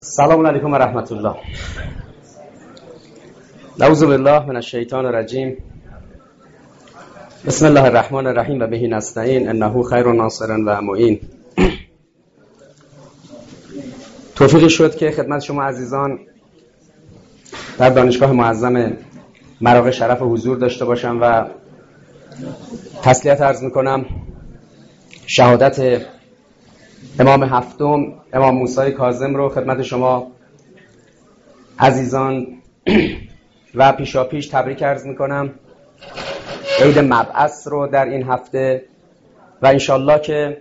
سلام علیکم و رحمت الله. نعوذ بالله من الشیطان الرجیم. بسم الله الرحمن الرحیم و به نستعین انه خیر ناصر و معین. توفیقی شد که خدمت شما عزیزان در دانشگاه معظم مراغ شرف حضور داشته باشم و تسلیت عرض میکنم شهادت امام هفتم امام موسی کاظم رو خدمت شما عزیزان و پیشاپیش تبریک عرض میکنم. عید مبعث رو در این هفته و انشالله که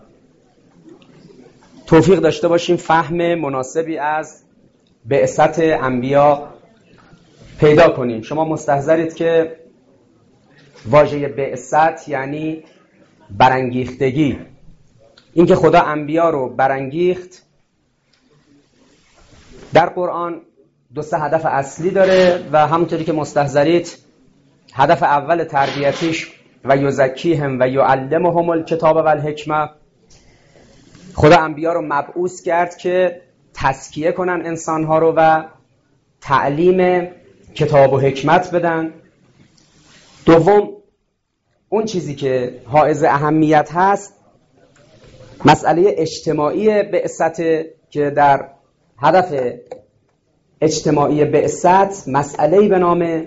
توفیق داشته باشیم فهم مناسبی از بعثت انبیا پیدا کنیم. شما مستحضرید که واژه بعثت یعنی برانگیختگی. اینکه خدا انبیا رو برانگیخت در قرآن دو سه هدف اصلی داره و همونطوری که مستحضرید هدف اول تربیتیش و یزکیهم و یعلمهم الکتاب و الحکمه. خدا انبیا رو مبعوث کرد که تزکیه کنن انسانها رو و تعلیم کتاب و حکمت بدن. دوم، اون چیزی که حائز اهمیت هست مسئله اجتماعی بعثت که در هدف اجتماعی بعثت مسئله‌ای به نام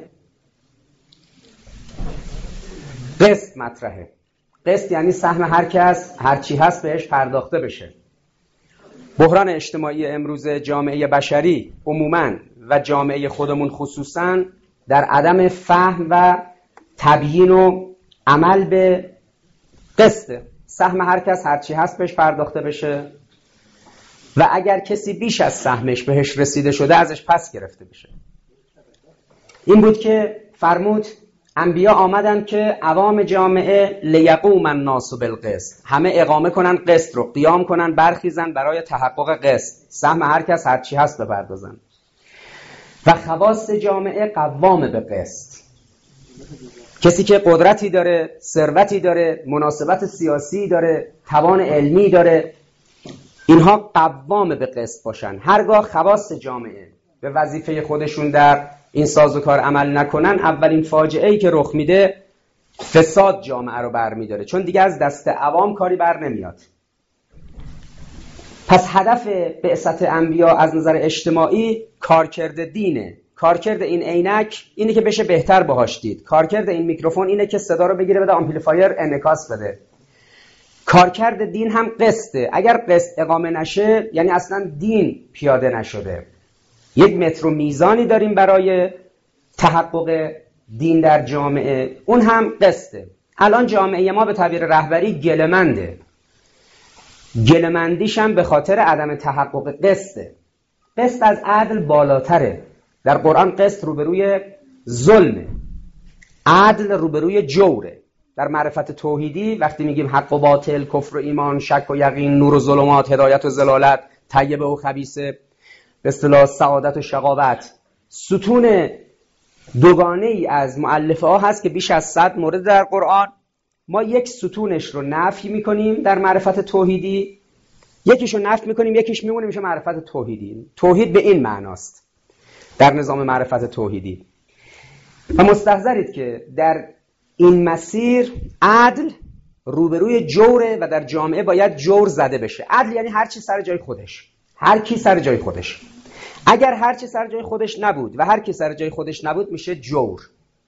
قسط مطرحه. قسط یعنی سهم هر کس هر چی هست بهش پرداخته بشه. بحران اجتماعی امروز جامعه بشری عموماً و جامعه خودمون خصوصاً در عدم فهم و تبیین و عمل به قسطه. سهم هر کس هر چی هست بهش پرداخته بشه و اگر کسی بیش از سهمش بهش رسیده شده ازش پس گرفته بشه. این بود که فرمود انبیا آمدن که عوام جامعه لیقوم الناس بالقسط، همه اقامه کنن قسط رو، قیام کنن، برخیزن برای تحقق قسط، سهم هر کس هر چی هست بپردازن. و خواص جامعه قوام به قسط، کسی که قدرتی داره، ثروتی داره، مناسبت سیاسی داره، توان علمی داره، اینها قوام به قسط باشن. هرگاه خواص جامعه به وظیفه خودشون در این سازوکار عمل نکنن، اولین فاجعه‌ای که رخ میده فساد جامعه رو برمیداره، چون دیگه از دست عوام کاری بر نمیاد. پس هدف بعثت انبیا از نظر اجتماعی کارکرد دینه. کارکرد این عینک اینه که بشه بهتر باهاش دید. کارکرد این میکروفون اینه که صدا رو بگیره بده آمپلیفایر انعکاس بده. کارکرد دین هم قسطه. اگر قسط اقامه نشه یعنی اصلا دین پیاده نشده. یک متر و میزانی داریم برای تحقق دین در جامعه، اون هم قسطه. الان جامعه ما به تعبیر رهبری گله‌منده. گله‌مندیش هم به خاطر عدم تحقق قسطه. قسط از عدل بالاتره. در قرآن قسط روبروی ظلمه، عدل روبروی جوره. در معرفت توحیدی وقتی میگیم حق و باطل، کفر و ایمان، شک و یقین، نور و ظلمات، هدایت و ضلالت، طیبه و خبیثه، به اصطلاح سعادت و شقاوت، ستون دوگانه ای از مؤلفه ها هست که بیش از 100 مورد در قرآن. ما یک ستونش رو نفی میکنیم در معرفت توحیدی، یکیش رو نفی میکنیم، یکیش میمونه میشه معرفت توحیدی. توحید به این معناست در نظام معرفت توحیدی. و مستحضرید که در این مسیر عدل روبروی جوره و در جامعه باید جور زده بشه. عدل یعنی هر چی سر جای خودش، هر کی سر جای خودش. اگر هر چی سر جای خودش نبود و هر کی سر جای خودش نبود میشه جور.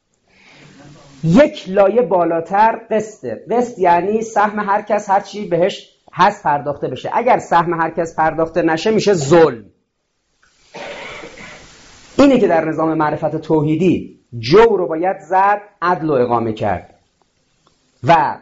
یک لایه بالاتر قسطه. قسط یعنی سهم هر کس هر چی بهش هست پرداخته بشه. اگر سهم هر کس پرداخته نشه میشه ظلم. اینه که در نظام معرفت توحیدی جور رو باید زد، عدل رو اقامه کرد و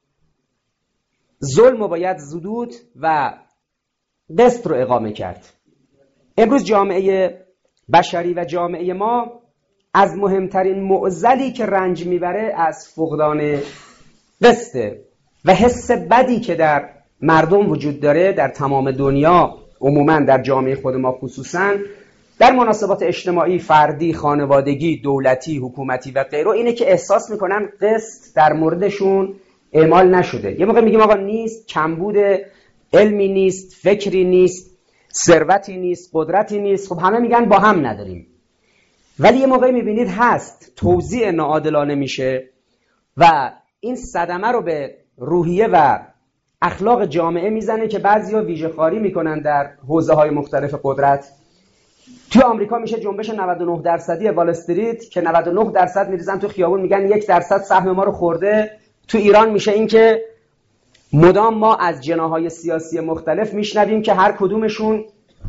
ظلم رو باید زدود و قسط رو اقامه کرد. امروز جامعه بشری و جامعه ما از مهمترین معضلی که رنج میبره از فقدان قسطه و حس بدی که در مردم وجود داره در تمام دنیا، عموما در جامعه خود ما خصوصاً، در مناسبات اجتماعی، فردی، خانوادگی، دولتی، حکومتی و غیره، اینه که احساس میکنن قسط در موردشون اعمال نشده. یه موقع میگیم آقا نیست، کمبود علمی نیست، فکری نیست، ثروتی نیست، قدرتی نیست. خب همه میگن با هم نداریم، ولی یه موقعی میبینید هست، توزیع ناعادلانه میشه و این صدمه رو به روحیه و اخلاق جامعه میزنه که بعضیا ویژه خواری میکنن در حوزه‌های مختلف قدرت. توی آمریکا میشه جنبش 99% وال استریت که 99% میریزن تو خیابون میگن 1% سهم ما رو خورده. تو ایران میشه این که مدام ما از جناح‌های سیاسی مختلف میشنویم که هر کدومشون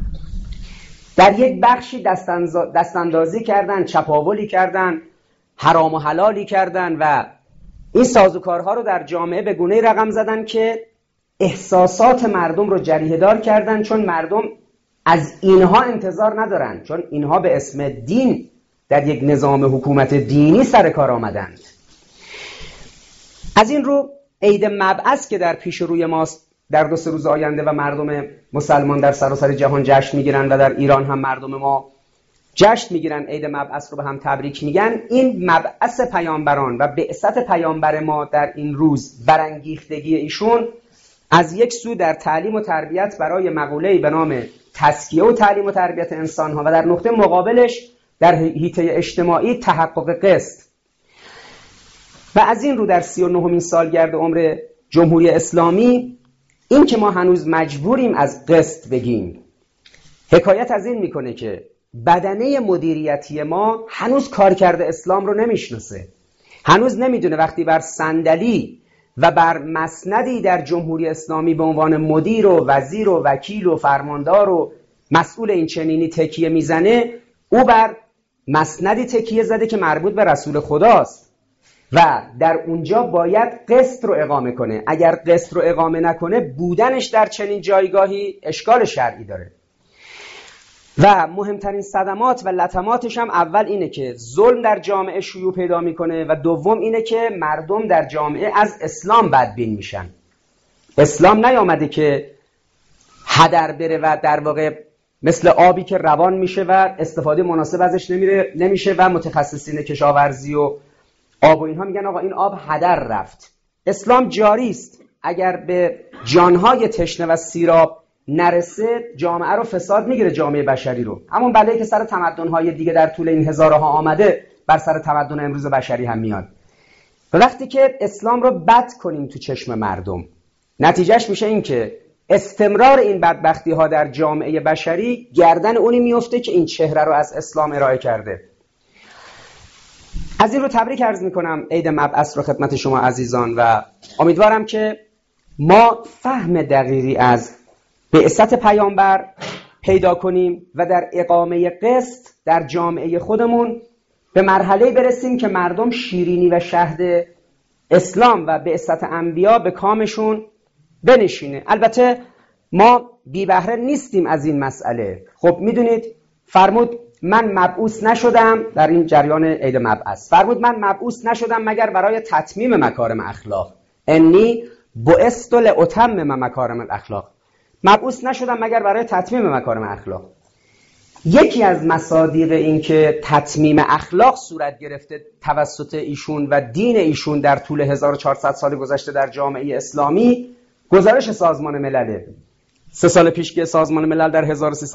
در یک بخشی دستاندازی کردن، چپاولی کردن، حرام و حلالی کردن و این سازوکارها رو در جامعه به گونه‌ای رقم زدن که احساسات مردم رو جریحه دار کردن، چون مردم از اینها انتظار ندارن، چون اینها به اسم دین در یک نظام حکومت دینی سر کار آمدند. از این رو عید مبعث که در پیش روی ماست در 2-3 روز آینده و مردم مسلمان در سراسر جهان جشن میگیرن و در ایران هم مردم ما جشن میگیرن، عید مبعث رو به هم تبریک میگن. این مبعث پیامبران و بعثت پیامبر ما در این روز، برانگیختگی ایشون از یک سو در تعلیم و تربیت برای مقوله‌ای به نام تزکیه و تعلیم و تربیت انسان‌ها و در نقطه مقابلش در حیطه اجتماعی تحقق قسط. و از این رو در 39مین سالگرد عمر جمهوری اسلامی این که ما هنوز مجبوریم از قسط بگیم حکایت از این میکنه که بدنه مدیریتی ما هنوز کارکرد اسلام رو نمیشناسه، هنوز نمیدونه وقتی بر صندلی و بر مسندی در جمهوری اسلامی به عنوان مدیر و وزیر و وکیل و فرماندار و مسئول این چنینی تکیه میزنه، او بر مسندی تکیه زده که مربوط به رسول خداست و در اونجا باید قسط رو اقامه کنه. اگر قسط رو اقامه نکنه بودنش در چنین جایگاهی اشکال شرعی داره. و مهمترین صدمات و لطماتش هم اول اینه که ظلم در جامعه شیوع پیدا میکنه و دوم اینه که مردم در جامعه از اسلام بدبین میشن. اسلام نیامده که هدر بره و در واقع مثل آبی که روان میشه و استفاده مناسب ازش نمیشه و متخصصین کشاورزی و آب و اینها میگن آقا این آب هدر رفت. اسلام جاری است. اگر به جانهای تشنه و سیراب نرسه جامعه رو فساد میگیره، جامعه بشری رو. همون بلایی که سر تمدن‌های دیگه در طول این هزارها آمده بر سر تمدن امروز بشری هم میاد. وقتی که اسلام رو بد کنیم تو چشم مردم، نتیجهش میشه این که استمرار این بدبختی ها در جامعه بشری گردن اونی میفته که این چهره رو از اسلام ارائه کرده. از این رو تبریک عرض میکنم عید مبعث رو خدمت شما عزیزان و امیدوارم که ما فهم دقیقی از بعثت پیامبر پیدا کنیم و در اقامه قسط در جامعه خودمون به مرحله برسیم که مردم شیرینی و شهد اسلام و بعثت انبیا به کامشون بنشینه. البته ما بی بهره نیستیم از این مسئله. خب میدونید فرمود من مبعوث نشدم در این جریان عید مبعث، فرمود من مبعوث نشدم مگر برای تتمیم مکارم اخلاق، انی بعثت لاتمم مکارم الاخلاق. مبعوث نشدم مگر برای تتمیم مکارم اخلاق. یکی از مصادیق این که تتمیم اخلاق صورت گرفته توسط ایشون و دین ایشون در طول 1400 سال گذشته در جامعه اسلامی، گزارش سازمان ملله 3 سال پیش که سازمان ملل در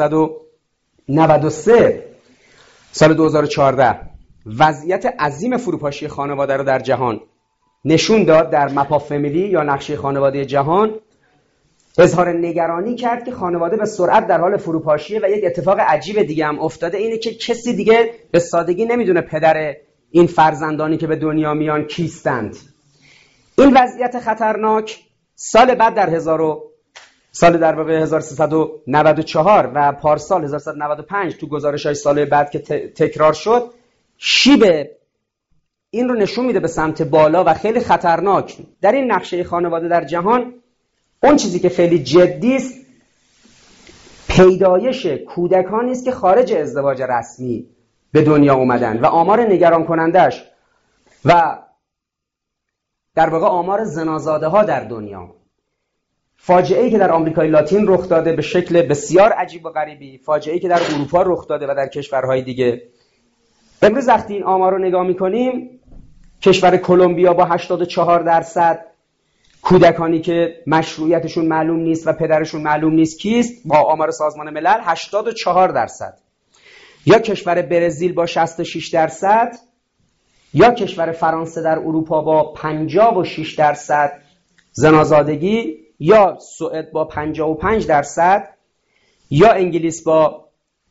1393 سال 2014 وضعیت عظیم فروپاشی خانواده رو در جهان نشون داد، در مپا فامیلی یا نقشه خانواده جهان اظهار نگرانی کرد که خانواده به سرعت در حال فروپاشیه و یک اتفاق عجیب دیگه هم افتاده، اینه که کسی دیگه به سادگی نمیدونه پدر این فرزندانی که به دنیا میان کیستند. این وضعیت خطرناک سال بعد در سال در واقع 1394 و پارسال 1395 تو گزارش‌های سال بعد که تکرار شد، شیب این رو نشون میده به سمت بالا و خیلی خطرناک. در این نقشه خانواده در جهان اون چیزی که خیلی جدی است پیدایش کودکانی است که خارج ازدواج رسمی به دنیا اومدن و آمار نگران کنندش و در واقع آمار زنازاده ها در دنیا. فاجعه‌ای که در آمریکای لاتین رخ داده به شکل بسیار عجیب و غریبی، فاجعه‌ای که در اروپا رخ داده و در کشورهای دیگه. امروز وقتی این آمار رو نگاه می‌کنیم، کشور کلمبیا با 84% کودکانی که مشروعیتشون معلوم نیست و پدرشون معلوم نیست کیست با آمار سازمان ملل 84%، یا کشور برزیل با 66%، یا کشور فرانسه در اروپا با 56% زنازادگی، یا سوئد با 55%، یا انگلیس با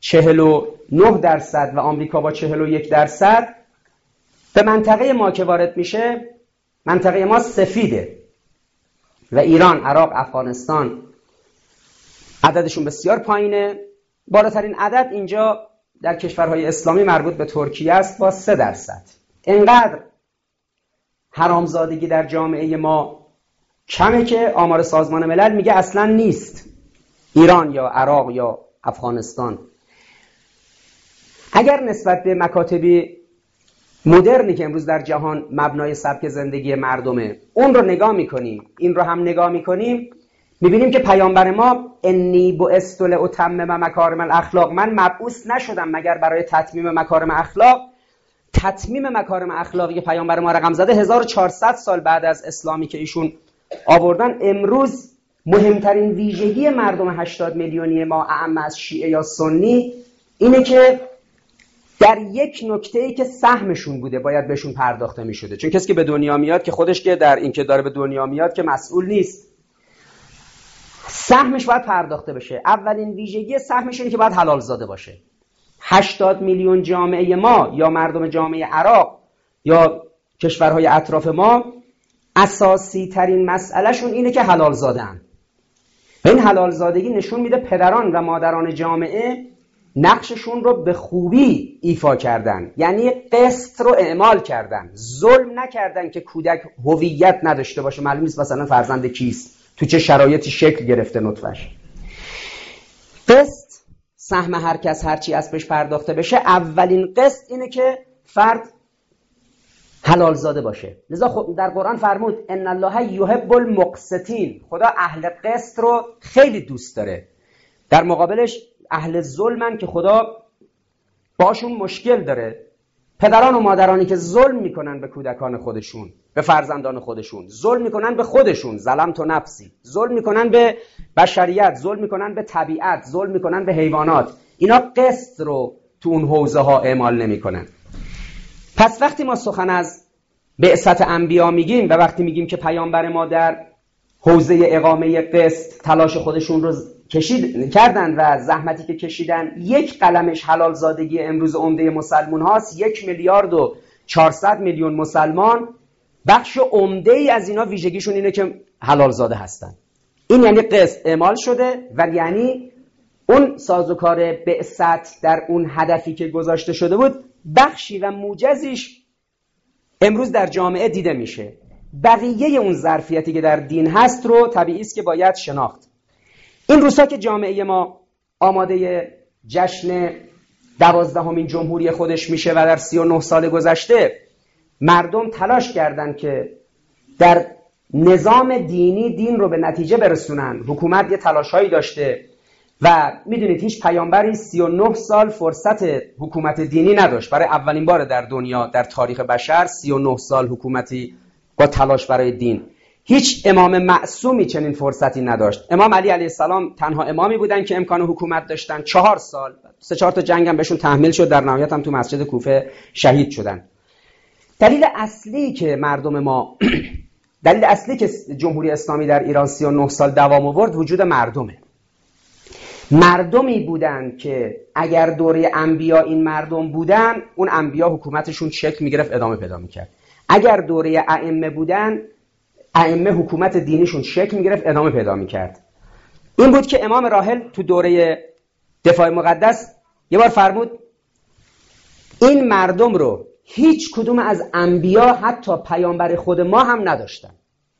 49% و آمریکا با 41%. به منطقه ما که وارد میشه، منطقه ما سفیده و ایران، عراق، افغانستان عددشون بسیار پایینه. بالاترین عدد اینجا در کشورهای اسلامی مربوط به ترکیه است با 3%. اینقدر حرامزادگی در جامعه ما کمه که آمار سازمان ملل میگه اصلا نیست. ایران یا عراق یا افغانستان. اگر نسبت به مکاتبی مدرنی که امروز در جهان مبنای سبک زندگی مردمه اون رو نگاه میکنیم، این رو هم نگاه میکنیم، میبینیم که پیامبر ما انی بعثت لاتمم مکارم الاخلاق، من مبعوث نشدم مگر برای تتمیم مکارم اخلاق. تتمیم مکارم اخلاقی که پیامبر ما رقم زده 1400 سال بعد از اسلامی که ایشون آوردن. امروز مهمترین ویژگی مردم 80 میلیونی ما، اعم از شیعه یا سنی، اینه که در یک نکته‌ای که سهمشون بوده باید بهشون پرداخته می‌شده. چون کسی که به دنیا میاد که خودش که در این که داره به دنیا میاد که مسئول نیست، سهمش باید پرداخته بشه. اولین ویژگی سهمش اینه که باید حلال زاده باشه. 80 میلیون جامعه ما یا مردم جامعه عراق یا کشورهای اطراف ما اساسی ترین مسئلهشون اینه که حلال زادن. این حلال زادگی نشون میده پدران و مادران جامعه نقششون رو به خوبی ایفا کردن، یعنی قسط رو اعمال کردن، ظلم نکردن که کودک هویت نداشته باشه، معلوم نیست مثلا فرزند کیست، تو چه شرایطی شکل گرفته نطفش. قسط، سهم هر کس هرچی از بهش پرداخته بشه، اولین قسط اینه که فرد حلال زاده باشه. لذا خب در قرآن فرمود ان الله یحب المقسطین، خدا اهل قسط رو خیلی دوست داره. در مقابلش اهل ظلمن که خدا باشون مشکل داره. پدران و مادرانی که ظلم میکنن به کودکان خودشون، به فرزندان خودشون، ظلم میکنن به خودشون، ظلمت نفسی، ظلم میکنن به بشریت، ظلم میکنن به طبیعت، ظلم میکنن به حیوانات، اینا قسط رو تو اون حوزه ها اعمال نمیکنن. پس وقتی ما سخن از بعثت انبیا میگیم و وقتی میگیم که پیامبر ما در حوزه اقامه قسط تلاش خودشون رو کردن و زحمتی که کشیدن، یک قلمش حلال زادگی امروز عمده مسلمون هاست. 1,400,000,000 مسلمان، بخش عمده ای از اینا ویژگیشون اینه که حلال زاده هستن. این یعنی قسط اعمال شده و یعنی اون سازوکار بعثت در اون هدفی که گذاشته شده بود بخشی و موجزیش امروز در جامعه دیده میشه. بقیه اون ظرفیتی که در دین هست رو طبیعی است که باید شناخت. این روزها که جامعه ما آماده جشن 12مین جمهوری خودش میشه و در 39 سال گذشته مردم تلاش کردن که در نظام دینی دین رو به نتیجه برسونن. حکومت یه تلاشایی داشته و میدونید هیچ پیامبری 39 سال فرصت حکومت دینی نداشت. برای اولین بار در دنیا در تاریخ بشر 39 سال حکومتی با تلاش برای دین. هیچ امام معصومی چنین فرصتی نداشت. امام علی علیه السلام تنها امامی بودن که امکان حکومت داشتن. 4 سال 3-4 تا جنگ هم بهشون تحمیل شد، در نهایت هم تو مسجد کوفه شهید شدن. دلیل اصلی که مردم ما دلیل اصلی که جمهوری اسلامی در ایران 39 سال دوام آورد وجود مردمه. مردمی بودن که اگر دوره انبیا این مردم بودن، اون انبیا حکومتشون شکل میگرفت، ادامه پیدا میکرد. اگر دوره ائمه بودن، ائمه حکومت دینیشون شکل میگرفت، ادامه پیدا میکرد. این بود که امام راحل تو دوره دفاع مقدس یه بار فرمود این مردم رو هیچ کدوم از انبیا حتی پیامبر خود ما هم نداشتن.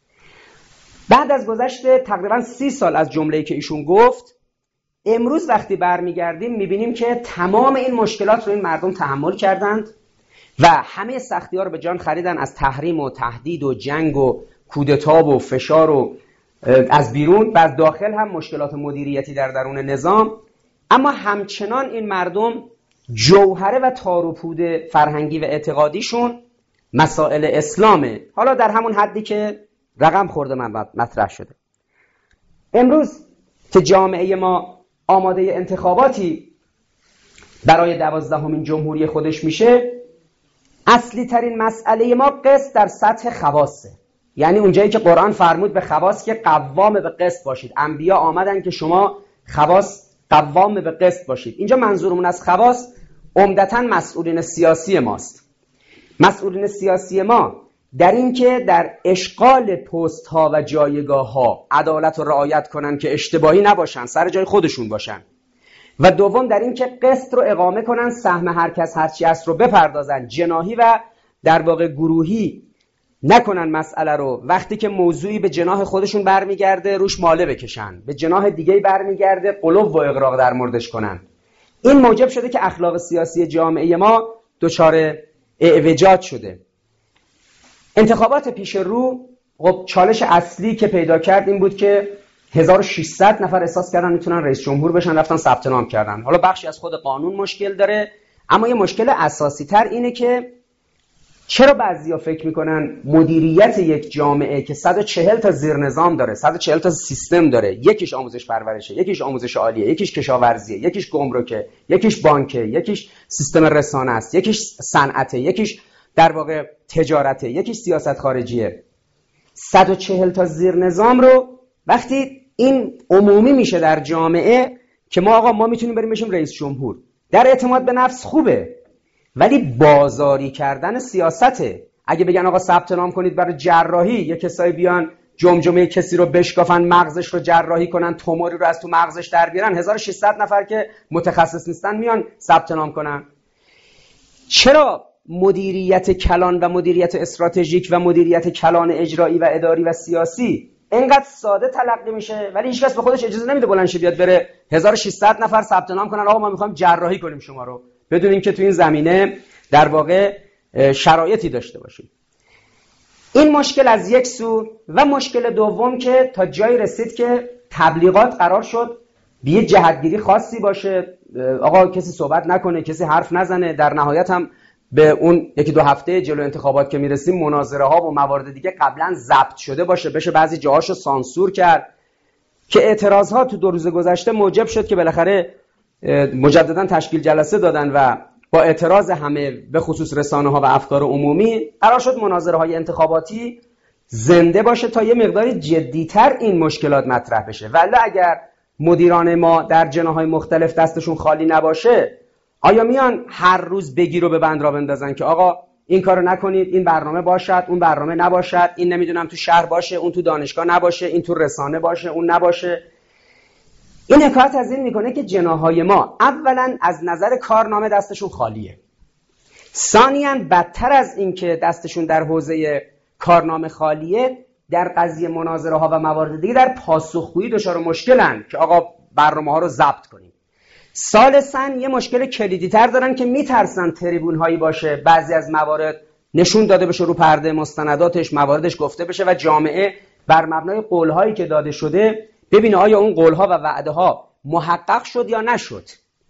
بعد از گذشت تقریبا 30 سال از جمله‌ای که ایشون گفت، امروز وقتی برمیگردیم میبینیم که تمام این مشکلات رو این مردم تحمل کردند و همه سختی‌ها رو به جان خریدن، از تحریم و تهدید و جنگ و کودتا و فشار و از بیرون و از داخل هم مشکلات مدیریتی در درون نظام. اما همچنان این مردم جوهره و تار و پود فرهنگی و اعتقادیشون مسائل اسلامه. حالا در همون حدی که رقم خورده مطرح شده. امروز که جامعه ما آماده انتخاباتی برای 12مین جمهوری خودش میشه، اصلی ترین مسئله ما قسط در سطح خواصه. یعنی اونجایی که قرآن فرمود به خواص که قوام به قسط باشید، انبیا آمدن که شما خواص قوام به قسط باشید. اینجا منظورمون از خواص عمدتاً مسئولین سیاسی ماست. مسئولین سیاسی ما در این که در اشغال پست ها و جایگاه ها عدالت رو رعایت کنن که اشتباهی نباشن، سر جای خودشون باشن، و دوم در این که قسط رو اقامه کنن، سهم هر کس هر چی است رو بپردازن، جناحی و در واقع گروهی نکنن مسئله رو. وقتی که موضوعی به جناح خودشون برمیگرده روش ماله بکشن، به جناح دیگه‌ای برمیگرده قلوب و اغراق در موردش کنن. این موجب شده که اخلاق سیاسی جامعه ما دچار اعوجاج شده. انتخابات پیش رو خب چالش اصلی که پیدا کرد این بود که 1600 نفر احساس کردن میتونن رئیس جمهور بشن، رفتن ثبت نام کردن. حالا بخشی از خود قانون مشکل داره، اما یه مشکل اساسی تر اینه که چرا بعضیا فکر میکنن مدیریت یک جامعه که 140 تا زیرنظام داره، 140 تا سیستم داره، یکیش آموزش پرورشه، یکیش آموزش عالیه، یکیش کشاورزیه، یکیش گمرکه، یکیش بانکه، یکیش سیستم رسانه است، یکیش صنعته، یکیش در واقع تجارته، یکیش سیاست خارجیه، 140 تا زیرنظام رو وقتی این عمومی میشه در جامعه که ما میتونیم بریم بشیم رئیس جمهور، در اعتماد به نفس خوبه، ولی بازاری کردن سیاسته. اگه بگن آقا ثبت نام کنید برای جراحی، یه کسایی بیان جمجمه کسی رو بشکافن، مغزش رو جراحی کنن، توموری رو از تو مغزش در بیارن، 1600 نفر که متخصص نیستن میان ثبت نام کنن. چرا مدیریت کلان و مدیریت استراتژیک و مدیریت کلان اجرایی و اداری و سیاسی اینقدر ساده تلقی میشه ولی هیچ کس به خودش اجازه نمیده بلند شه بیاد بره 1600 نفر ثبت نام کنن آقا ما میخوایم جراحی کنیم شما رو، بدون اینکه تو این زمینه در واقع شرایطی داشته باشیم. این مشکل از یک سو، و مشکل دوم که تا جایی رسید که تبلیغات قرار شد به یه جهتگیری خاصی باشه، آقا کسی صحبت نکنه، کسی حرف نزنه. در نهایت هم به اون یکی دو هفته جلو انتخابات که میرسیم مناظره ها و موارد دیگه قبلا ضبط شده بشه بعضی جاهاشو سانسور کرد که اعتراض ها تو 2 روز گذشته موجب شد که بالاخره مجددا تشکیل جلسه دادن و با اعتراض همه به خصوص رسانه ها و افکار عمومی قرار شد مناظره های انتخاباتی زنده باشه تا یه مقداری جدیتر این مشکلات مطرح بشه. ولی اگر مدیران ما در جناح‌های مختلف دستشون خالی نباشه، آیا میان هر روز بگیر و به بند را بندازن که آقا این کارو نکنید، این برنامه باشد، اون برنامه نباشد، این نمیدونم تو شهر باشه، اون تو دانشگاه نباشه، این تو رسانه باشه، اون نباشه؟ این حکایت از این میکنه که جناح‌های ما اولا از نظر کارنامه دستشون خالیه، ثانیاً بدتر از این که دستشون در حوزه کارنامه خالیه، در قضیه مناظره ها و موارد دیگه در پاسخگویی دچار مشکلن که آقا برنامه ها رو ضبط کنیم. ثالثاً یه مشکل کلیدی تر دارن که میترسن تریبون هایی باشه، بعضی از موارد نشون داده بشه رو پرده مستنداتش، مواردش گفته بشه و جامعه بر مبنای قول هایی که داده شده ببینه آیا اون قول ها و وعده ها محقق شد یا نشد.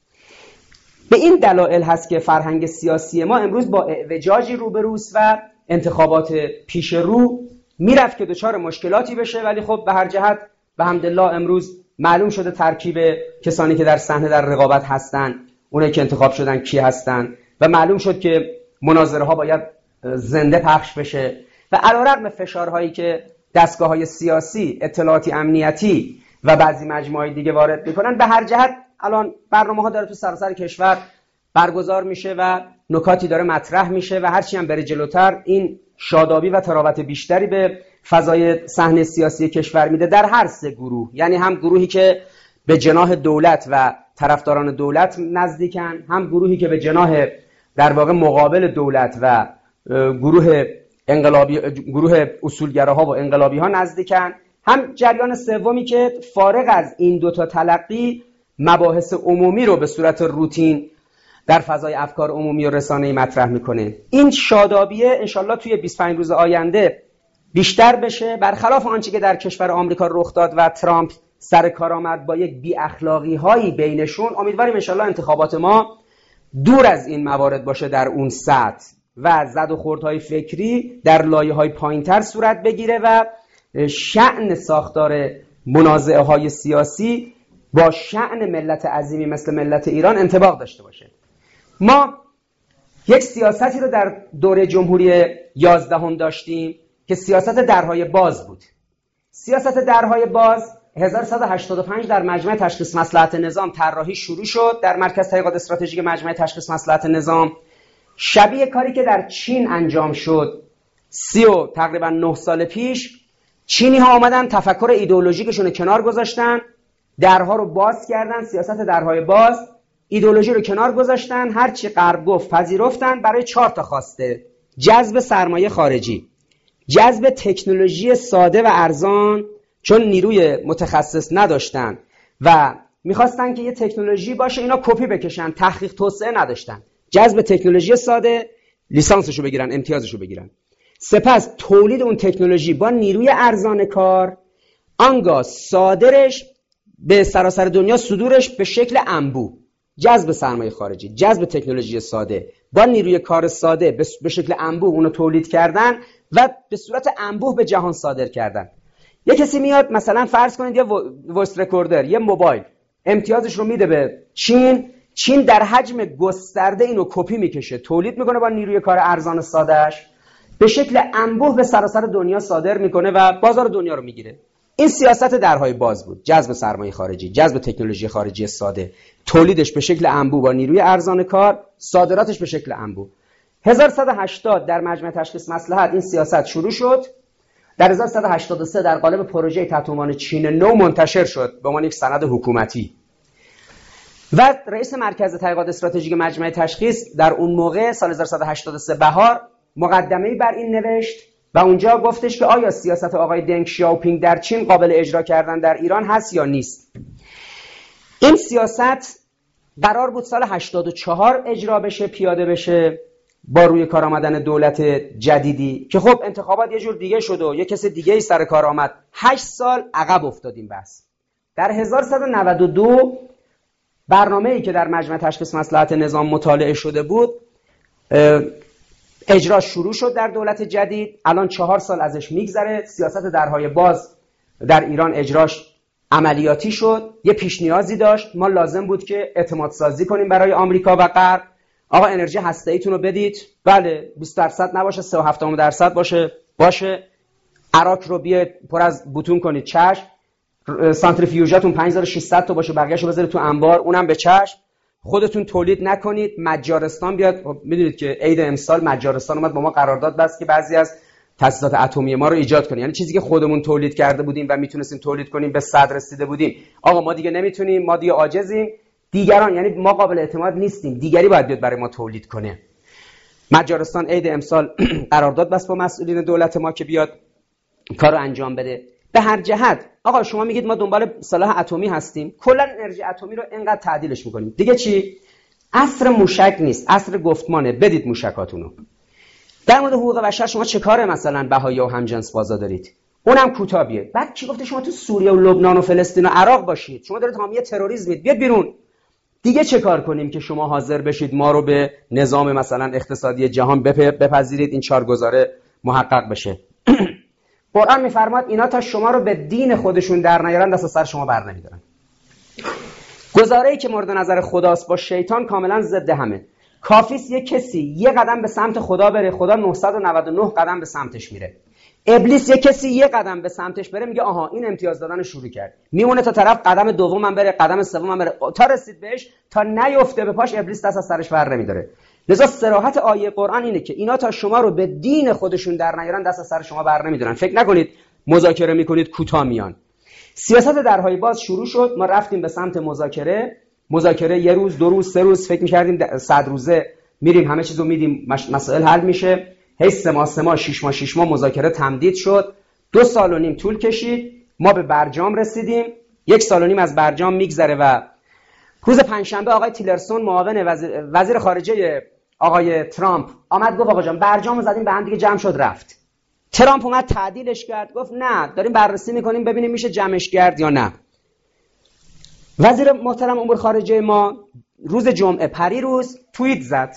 به این دلایل هست که فرهنگ سیاسی ما امروز با اعوجاجی روبروست و انتخابات پیش رو میرفت که دچار مشکلاتی بشه، ولی خب به هر جهت به حمدالله امروز معلوم شده ترکیب کسانی که در صحنه در رقابت هستن، اونایی که انتخاب شدن کی هستن، و معلوم شد که مناظره ها باید زنده پخش بشه و علیرغم فشارهایی که دستگاه‌های سیاسی، اطلاعاتی، امنیتی و بعضی مجموعه‌های دیگه وارد میکنن، به هر جهت الان برنامه‌ها داره تو سراسر کشور برگزار میشه و نکاتی داره مطرح میشه و هرچی هم بره جلوتر این شادابی و تراوت بیشتری به فضای صحنه سیاسی کشور میده در هر سه گروه. یعنی هم گروهی که به جناح دولت و طرفداران دولت نزدیکن، هم گروهی که به جناح در واقع مقابل دولت و گروه اصولگراها و انقلابی‌ها نزدیکن، هم جریان سومی که فارغ از این دوتا تلقی مباحث عمومی رو به صورت روتین در فضای افکار عمومی و رسانه‌ای مطرح میکنه. این شادابیه انشالله توی 25 روز آینده بیشتر بشه، برخلاف آنچه که در کشور آمریکا رخ داد و ترامپ سر کار آمد با یک بی اخلاقی هایی بینشون. امیدواریم انشالله انتخابات ما دور از این موارد باشه در اون سطح و زد و خوردهای فکری در لایه‌های پایین‌تر صورت بگیره و شأن ساختار منازعه های سیاسی با شأن ملت عظیمی مثل ملت ایران انطباق داشته باشه. ما یک سیاستی رو در دوره جمهوری 11 داشتیم که سیاست درهای باز بود. سیاست درهای باز 1185 در مجمع تشخیص مصلحت نظام طراحی شروع شد در مرکز تحقیقات استراتژیک مجمع تشخیص مصلحت نظام. شبیه کاری که در چین انجام شد تقریبا 9 سال پیش، چینی ها آمدن تفکر ایدئولوژیکشون رو کنار گذاشتن، درها رو باز کردن، سیاست درهای باز، ایدئولوژی رو کنار گذاشتن، هر چی غرب گفت پذیرفتن برای 4 تا خواسته: جذب سرمایه خارجی، جذب تکنولوژی ساده و ارزان، چون نیروی متخصص نداشتن و میخواستن که یه تکنولوژی باشه اینا کپی بکشن، تحقیق توسعه نداشتن، جذب تکنولوژی ساده، لیسانسشو بگیرن، امتیازشو بگیرن. سپس تولید اون تکنولوژی با نیروی ارزان کار، آنگاه صادرش به سراسر دنیا، صدورش به شکل انبوه. جذب سرمایه خارجی، جذب تکنولوژی ساده با نیروی کار ساده به شکل انبوه اونو تولید کردن و به صورت انبوه به جهان صادر کردن. یه کسی میاد مثلا فرض کنید یه وایس رکوردر، یه موبایل، امتیازش رو میده به چین در حجم گسترده اینو کپی میکشه، تولید میکنه با نیروی کار ارزان سادهش، به شکل انبوه به سراسر دنیا صادر میکنه و بازار دنیا رو میگیره. این سیاست درهای باز بود: جذب سرمایه خارجی، جذب تکنولوژی خارجی ساده، تولیدش به شکل انبوه با نیروی ارزان کار، صادراتش به شکل انبوه. 1180 در مجمع تشخیص مصلحت این سیاست شروع شد. در 1183 در قالب پروژه تحت عنوان چین نو منتشر شد به عنوان یک سند حکومتی و رئیس مرکز تحقیقات استراتژیک مجمع تشخیص در اون موقع سال 1183 بهار مقدمه‌ای بر این نوشت و اونجا گفتش که آیا سیاست آقای دنگ شیاوپینگ در چین قابل اجرا کردن در ایران هست یا نیست. این سیاست قرار بود سال 84 اجرا بشه، پیاده بشه با روی کار آمدن دولت جدیدی که خب انتخابات یه جور دیگه شد و یه کس دیگه ای سر کار آمد. 8 سال عقب افتادیم بس. در 1192 برنامه‌ای که در مجمع تشخیص مصلحت نظام مطالعه شده بود اجرا شروع شد در دولت جدید. الان 4 سال ازش میگذره. سیاست درهای باز در ایران اجراش عملیاتی شد. یه پیش نیازی داشت، ما لازم بود که اعتماد سازی کنیم برای آمریکا و غرب. آقا انرژی هسته‌ایتون رو بدید، بله 20% نباشه 3.7% باشه. عراق رو بیاید پر از بوتون کنید، چشم. سانتریفیوژاتون 5600 تا باشه، بقیه‌شو بذارید تو انبار، اونم به چشم. خودتون تولید نکنید. مجارستان بیاد، میدونید که عید امسال مجارستان اومد با ما قرارداد بست که بعضی از تاسیسات اتمی ما رو ایجاد کنه، یعنی چیزی که خودمون تولید کرده بودیم و میتونستیم تولید کنیم به صد رسیده بودیم. آقا ما دیگه نمیتونیم، ما دیگه عاجزیم، دیگران یعنی ما قابل اعتماد نیستیم، دیگری باید بیاد برای ما تولید کنه. مجارستان عید امسال قرارداد بست با مسئولین دولت ما که بیاد کارو انجام بده. به هر جهت آقا شما میگید ما دنبال سلاح اتمی هستیم، کلا انرژی اتمی رو اینقدر تعدیلش میکنیم، دیگه چی؟ عصر موشک نیست، عصر گفتمانه، بدید موشکاتونو. در مورد حقوق بشر شما چه کاره مثلا بهایی و همجنس بازا دارید؟ اونم کوتاهیه. بعد کی گفته شما تو سوریه و لبنان و فلسطین و عراق باشید؟ شما دارید حامی تروریسمید، بیاد بیرون. دیگه چه کار کنیم که شما حاضر بشید ما رو به نظام مثلا اقتصادی جهان بپذیرید، این 4 گزاره محقق بشه؟ قرآن میفرماد اینا تا شما رو به دین خودشون در نیارن دست سر شما بر نمیدارن. گزاره‌ای که مورد نظر خداست با شیطان کاملا ضد همه. کافیست یک کسی یه قدم به سمت خدا بره، خدا 999 قدم به سمتش میره. ابلیس یک کسی یه قدم به سمتش بره میگه آها این امتیاز دادن شروع کرد، میمونه تا طرف قدم دومم بره، قدم سومم بره، تا رسید بهش، تا نیفته به پاش ابلیس دست از سرش بر نمیداره. لذا صراحت آیه قرآن اینه که اینا تا شما رو به دین خودشون در نیارن دست از سر شما بر نمیدارن. فکر نکنید مذاکره میکنید کوتاه میان. سیاست درهای باز شروع شد، ما رفتیم به سمت مذاکره 1 روز 2 روز 3 روز فکر می‌کردیم 100 روزه میریم همه چیزو میدیم مسائل حل میشه. هی 3 ماه 6 ماه مذاکره تمدید شد. 2 سال و نیم طول کشید، ما به برجام رسیدیم. 1 سال و نیم از برجام میگذره و روز پنجشنبه آقای تیلرسون معاون وزیر خارجه آقای ترامپ آمد گفت آقا جان برجامو زدیم به هم دیگه، جمع شد رفت. ترامپ اومد تعدیلش کرد، گفت نه داریم بررسی میکنیم ببینیم میشه جمعش کرد یا نه. وزیر محترم امور خارجه ما روز جمعه پریروز توییت زد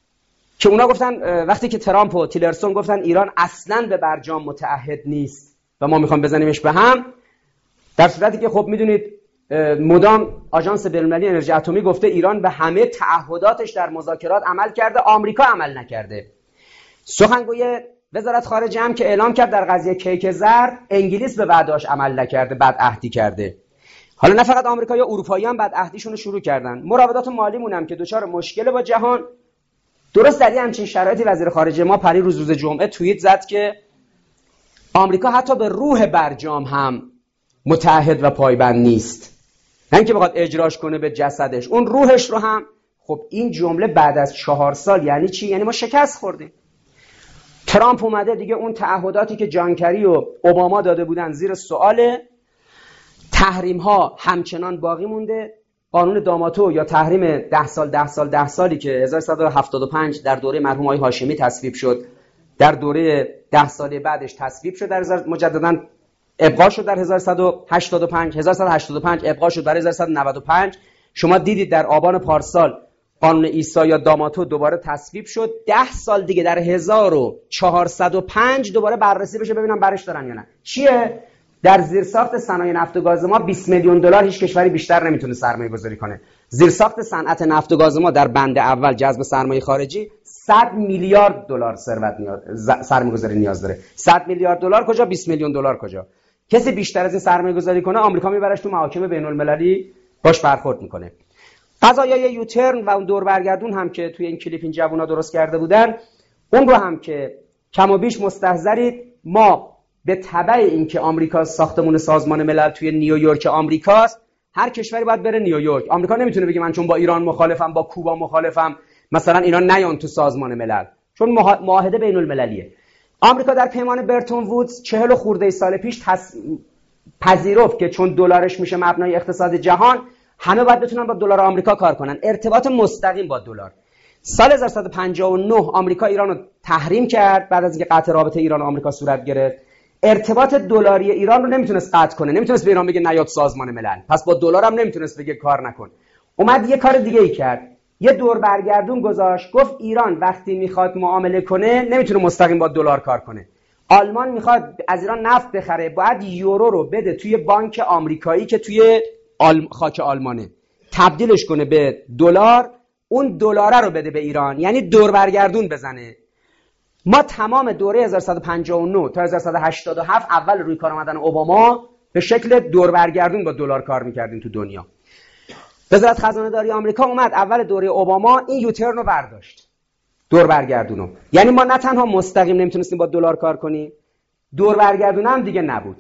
که اونا گفتن وقتی که ترامپ و تیلرسون گفتن ایران اصلاً به برجام متعهد نیست، و ما میخوام بزنیمش به هم، در صورتی که خب میدونید مدام آژانس بین‌المللی انرژی اتمی گفته ایران به همه تعهداتش در مذاکرات عمل کرده، آمریکا عمل نکرده. سخنگوی وزارت خارجه هم که اعلام کرد در قضیه کیک زرد انگلیس به وعده‌اش عمل نکرده، بدعهدی کرده. حالا نه فقط آمریکا یا اروپایی هم بدعهدیشون رو شروع کردن. مراودات مالیمون هم که دچار مشکل با جهان، درست در همچین شرایطی وزیر خارجه ما روز جمعه توییت زد که آمریکا حتی به روح برجام هم متعهد و پایبند نیست، نه اینکه بخواد اجراش کنه به جسدش، اون روحش رو هم. خب این جمله بعد از 4 سال یعنی چی؟ یعنی ما شکست خوردیم. ترامپ اومده دیگه اون تعهداتی که جان کری و اوباما داده بودن زیر سواله، تحریم ها همچنان باقی مونده. قانون داماتو یا تحریم 10 سالی که 1175 در دوره مرحوم آقای هاشمی تصویب شد، در دوره 10 ساله بعدش تصویب شد، در مجددا ابقا شد در 1185 ابقا شد در 1195. شما دیدید در آبان پارسال قانون عیسی یا داماتو دوباره تصویب شد. 10 سال دیگه در 1405 دوباره بررسی بشه ببینم برش دارن یا نه. چیه؟ در زیرساخت صنایع نفت و گاز ما 20 میلیون دلار هیچ کشوری بیشتر نمیتونه سرمایه گذاری کنه. زیرساخت صنعت نفت و گاز ما در بند اول جذب سرمایه خارجی 100 میلیارد دلار سرمایه گذاری نیاز داره. 100 میلیارد دلار کجا؟ 20 میلیون دلار کجا؟ کسی بیشتر از این سرمایه گذاری کنه آمریکا میبرش تو محاکم بین المللی باش برخورد میکنه. قضایای یوترن و اون دور برگردون هم که توی این کلیپ این جوونا درست کرده بودن، اون رو هم که کم و بیش مستحضرید، ما به تبع این که آمریکا ساختمون سازمان ملل توی نیویورک آمریکاست، هر کشوری باید بره نیویورک. آمریکا نمیتونه بگه من چون با ایران مخالفم، با کوبا مخالفم، مثلا اینا نیان تو سازمان ملل، چون معاهده بین المللیه. آمریکا در پیمان برتون وودز 40 خورده سال پیش پذیرفت که چون دلارش میشه مبنای اقتصاد جهان، همه باید بتونن با دلار آمریکا کار کنن، ارتباط مستقیم با دلار. سال 1159 آمریکا ایران رو تحریم کرد بعد از اینکه قطع رابطه ایران و آمریکا صورت گرفت. ارتباط دلاری ایران رو نمیتونست قطع کنه، نمیتونست به ایران بگه نیاد سازمان ملل، پس با دلار هم نمیتونست بگه کار نکن. اومد یه کار دیگه ای کرد، یه دور برگردون گذاشت، گفت ایران وقتی میخواد معامله کنه نمیتونه مستقیم با دلار کار کنه. آلمان میخواد از ایران نفت بخره، باید یورو رو بده توی بانک آمریکایی که توی خاک آلمانه، تبدیلش کنه به دلار، اون دلاره رو بده به ایران، یعنی دور برگردون بزنه. ما تمام دوره 1159 تا 1187 اول روی کار آمدن اوباما به شکل دور برگردون با دلار کار میکردیم تو دنیا. وزارت خزانه داری آمریکا اومد اول دوره اوباما این یوترن رو برداشت، دور برگردونو. یعنی ما نه تنها مستقیم نمیتونستیم با دلار کار کنیم، دور برگردون هم دیگه نبود.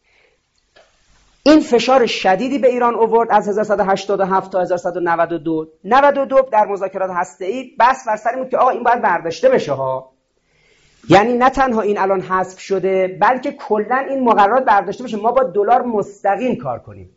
این فشار شدیدی به ایران آورد از 1187 تا 1192. 92 در مذاکرات هسته‌ای بحث بر سر این بود که آقا این باید برداشته بشه ها. یعنی نه تنها این الان حذف شده بلکه کلا این مقررات برداشته بشه، ما با دلار مستقیم کار کنیم.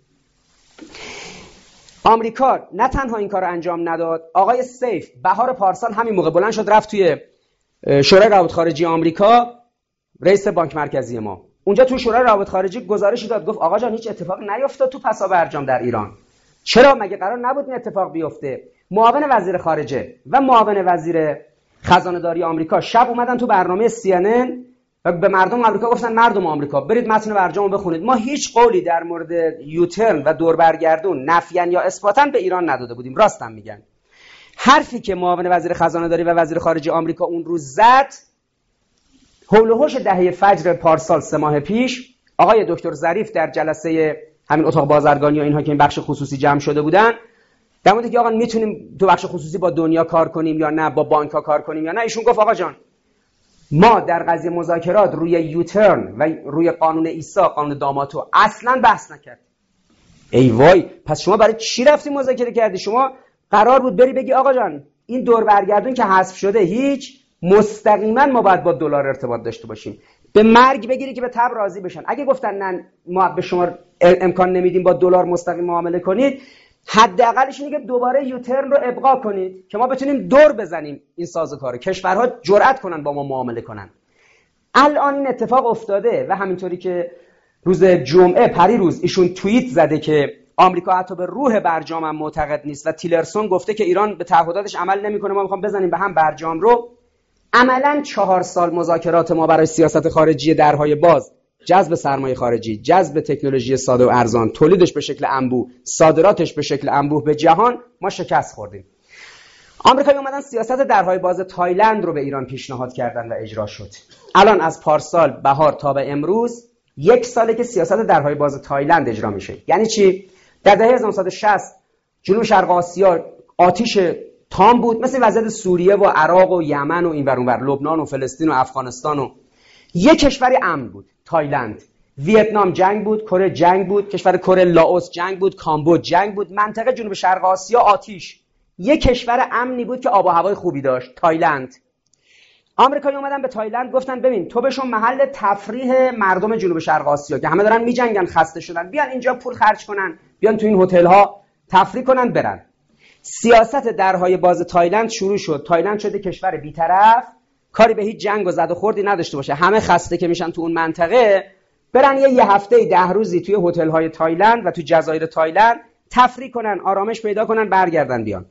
آمریکا نه تنها این کار انجام نداد، آقای سیف بهار پارسال همین موقع بلند شد رفت توی شورای روابط خارجی آمریکا، رئیس بانک مرکزی ما، اونجا تو شورای روابط خارجی گزارشی داد، گفت آقا جان هیچ اتفاق نیفتاد تو پسا برجام در ایران. چرا؟ مگه قرار نبود این اتفاق بیفته؟ معاون وزیر خارجه و معاون وزیر خزانه داری آمریکا شب اومدن تو برنامه CNN و به مردم آمریکا گفتن مردم آمریکا برید متن برجامو بخونید. ما هیچ قولی در مورد یوترن و دور برگردون نفیاً یا اثباتاً به ایران نداده بودیم. راستم میگن. حرفی که معاون وزیر خزانه داری و وزیر خارجه آمریکا اون روز زد، حول و حوش دهه فجر پارسال 3 ماه پیش آقای دکتر ظریف در جلسه همین اتاق بازرگانی و اینها که این بخش خصوصی جمع شده بودن، در مورد که آقا میتونیم تو بخش خصوصی با دنیا کار کنیم یا نه، با بانک‌ها کار کنیم یا نه، ایشون گفت آقا جان ما در قضیه مذاکرات روی یوترن و روی قانون عیسی، قانون داماتو اصلا بحث نکردیم. ای وای، پس شما برای چی رفتی مذاکره کردی؟ شما قرار بود بری بگی آقا جان این دور برگردون که حذف شده هیچ، مستقیما ما باید با دلار ارتباط داشته باشیم، به مرگ بگیری که به تبع راضی بشن. اگه گفتن نه ما به شما امکان نمیدیم با دلار مستقیم معامله کنید، حداقلش اینه که دوباره یوترن رو ابقا کنید که ما بتونیم دور بزنیم این سازوکارو، کشورها جرأت کنن با ما معامله کنن. الان این اتفاق افتاده و همینطوری که روز جمعه پریروز ایشون توییت زده که آمریکا حتی به روح برجام هم معتقد نیست و تیلرسون گفته که ایران به تعهداتش عمل نمیکنه، ما میخوام بزنیم به هم برجام رو. عملاً 4 سال مذاکرات ما برای سیاست خارجی درهای باز جذب سرمایه خارجی، جذب تکنولوژی ساده و ارزان، تولیدش به شکل انبوه، صادراتش به شکل انبوه به جهان، ما شکست خوردیم. آمریکایی اومدن سیاست درهای باز تایلند رو به ایران پیشنهاد کردن و اجرا شد. الان از پارسال بهار تا به امروز 1 ساله که سیاست درهای باز تایلند اجرا میشه. یعنی چی؟ در دهه 1960 جنوب شرق آسیا آتیش تام بود، مثل وضعیت سوریه و عراق و یمن و این ور اون ور، لبنان و فلسطین و افغانستان و یک کشوری امن بود، تایلند. ویتنام جنگ بود، کره جنگ بود، کشور کره لاوس جنگ بود، کامبوج جنگ بود، منطقه جنوب شرق آسیا آتیش. یک کشور امنی بود که آب و هوای خوبی داشت، تایلند. آمریکایی اومدن به تایلند گفتن ببین تو بشون محل تفریح مردم جنوب شرق آسیا که همه دارن میجنگن، خسته شدن، بیان اینجا پول خرج کنن، بیان تو این هتل ها تفریح کنن برن. سیاست درهای باز تایلند شروع شد. تایلند شده کشور بی‌طرف، کاری به هیچ جنگ و زد و خوردی نداشته باشه، همه خسته که میشن تو اون منطقه برن یه هفته 10 روزی توی هتل های تایلند و تو جزایر تایلند تفریح کنن، آرامش پیدا کنن، برگردن بیان.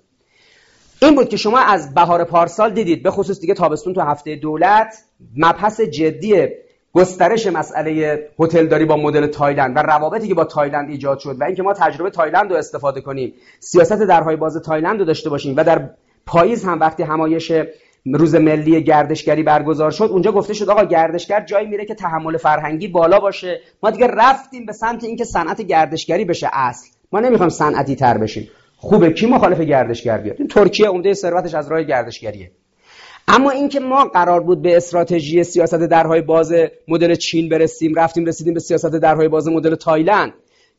این بود که شما از بهار پارسال دیدید، به خصوص دیگه تابستون تو هفته دولت، مبحث جدی گسترش مسئله هتلداری با مدل تایلند و روابطی که با تایلند ایجاد شد و اینکه ما تجربه تایلند رو استفاده کنیم، سیاست درهای باز تایلند رو داشته باشیم. و در پاییز هم وقتی همایش روز ملی گردشگری برگزار شد، اونجا گفته شد آقا گردشگر جایی میره که تحمل فرهنگی بالا باشه. ما دیگه رفتیم به سمت اینکه صنعت گردشگری بشه اصل، ما نمیخوایم صنعتی تر بشیم. خوبه، کی مخالف گردشگر بیاد؟ این ترکیه عمده ثروتش از راه گردشگریه. اما اینکه ما قرار بود به استراتژی سیاست درهای باز مدل چین برسیم، رسیدیم به سیاست درهای باز مدل تایلند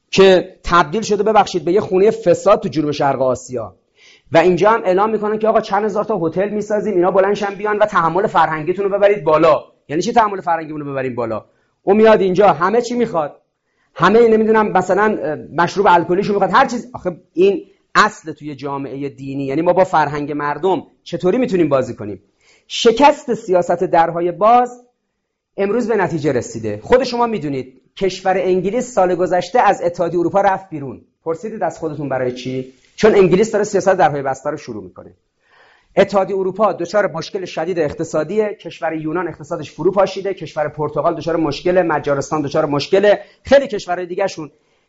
که تبدیل شده ببخشید به یه خونه فساد تو جنوب شرق آسیا. و اینجا هم اعلام میکنن که آقا چند هزار تا هتل میسازیم، اینا بلندشن بیان و تحمل فرهنگیتون رو ببرید بالا. یعنی چی تحمل فرهنگیمون رو ببریم بالا؟ اون میاد اینجا همه چی میخواد، همه نمیدونم مثلا مشروب الکلیشو میخواد، هر چیز. آخه این اصل توی جامعه دینی، یعنی ما با فرهنگ مردم چطوری میتونیم بازی کنیم؟ شکست سیاست درهای باز امروز به نتیجه رسیده. خود شما میدونید کشور انگلیس سال گذشته از اتحادیه اروپا رفت بیرون. پرسیدید از خودتون برای چی؟ چون انگلیس داره سیاست درهای بسته رو شروع میکنه. اتحادیه اروپا دچار مشکل شدید اقتصادیه، کشور یونان اقتصادش فرو پاشیده، کشور پرتغال دچار مشکل، مجارستان دچار مشکل، خیلی کشورهای دیگه شون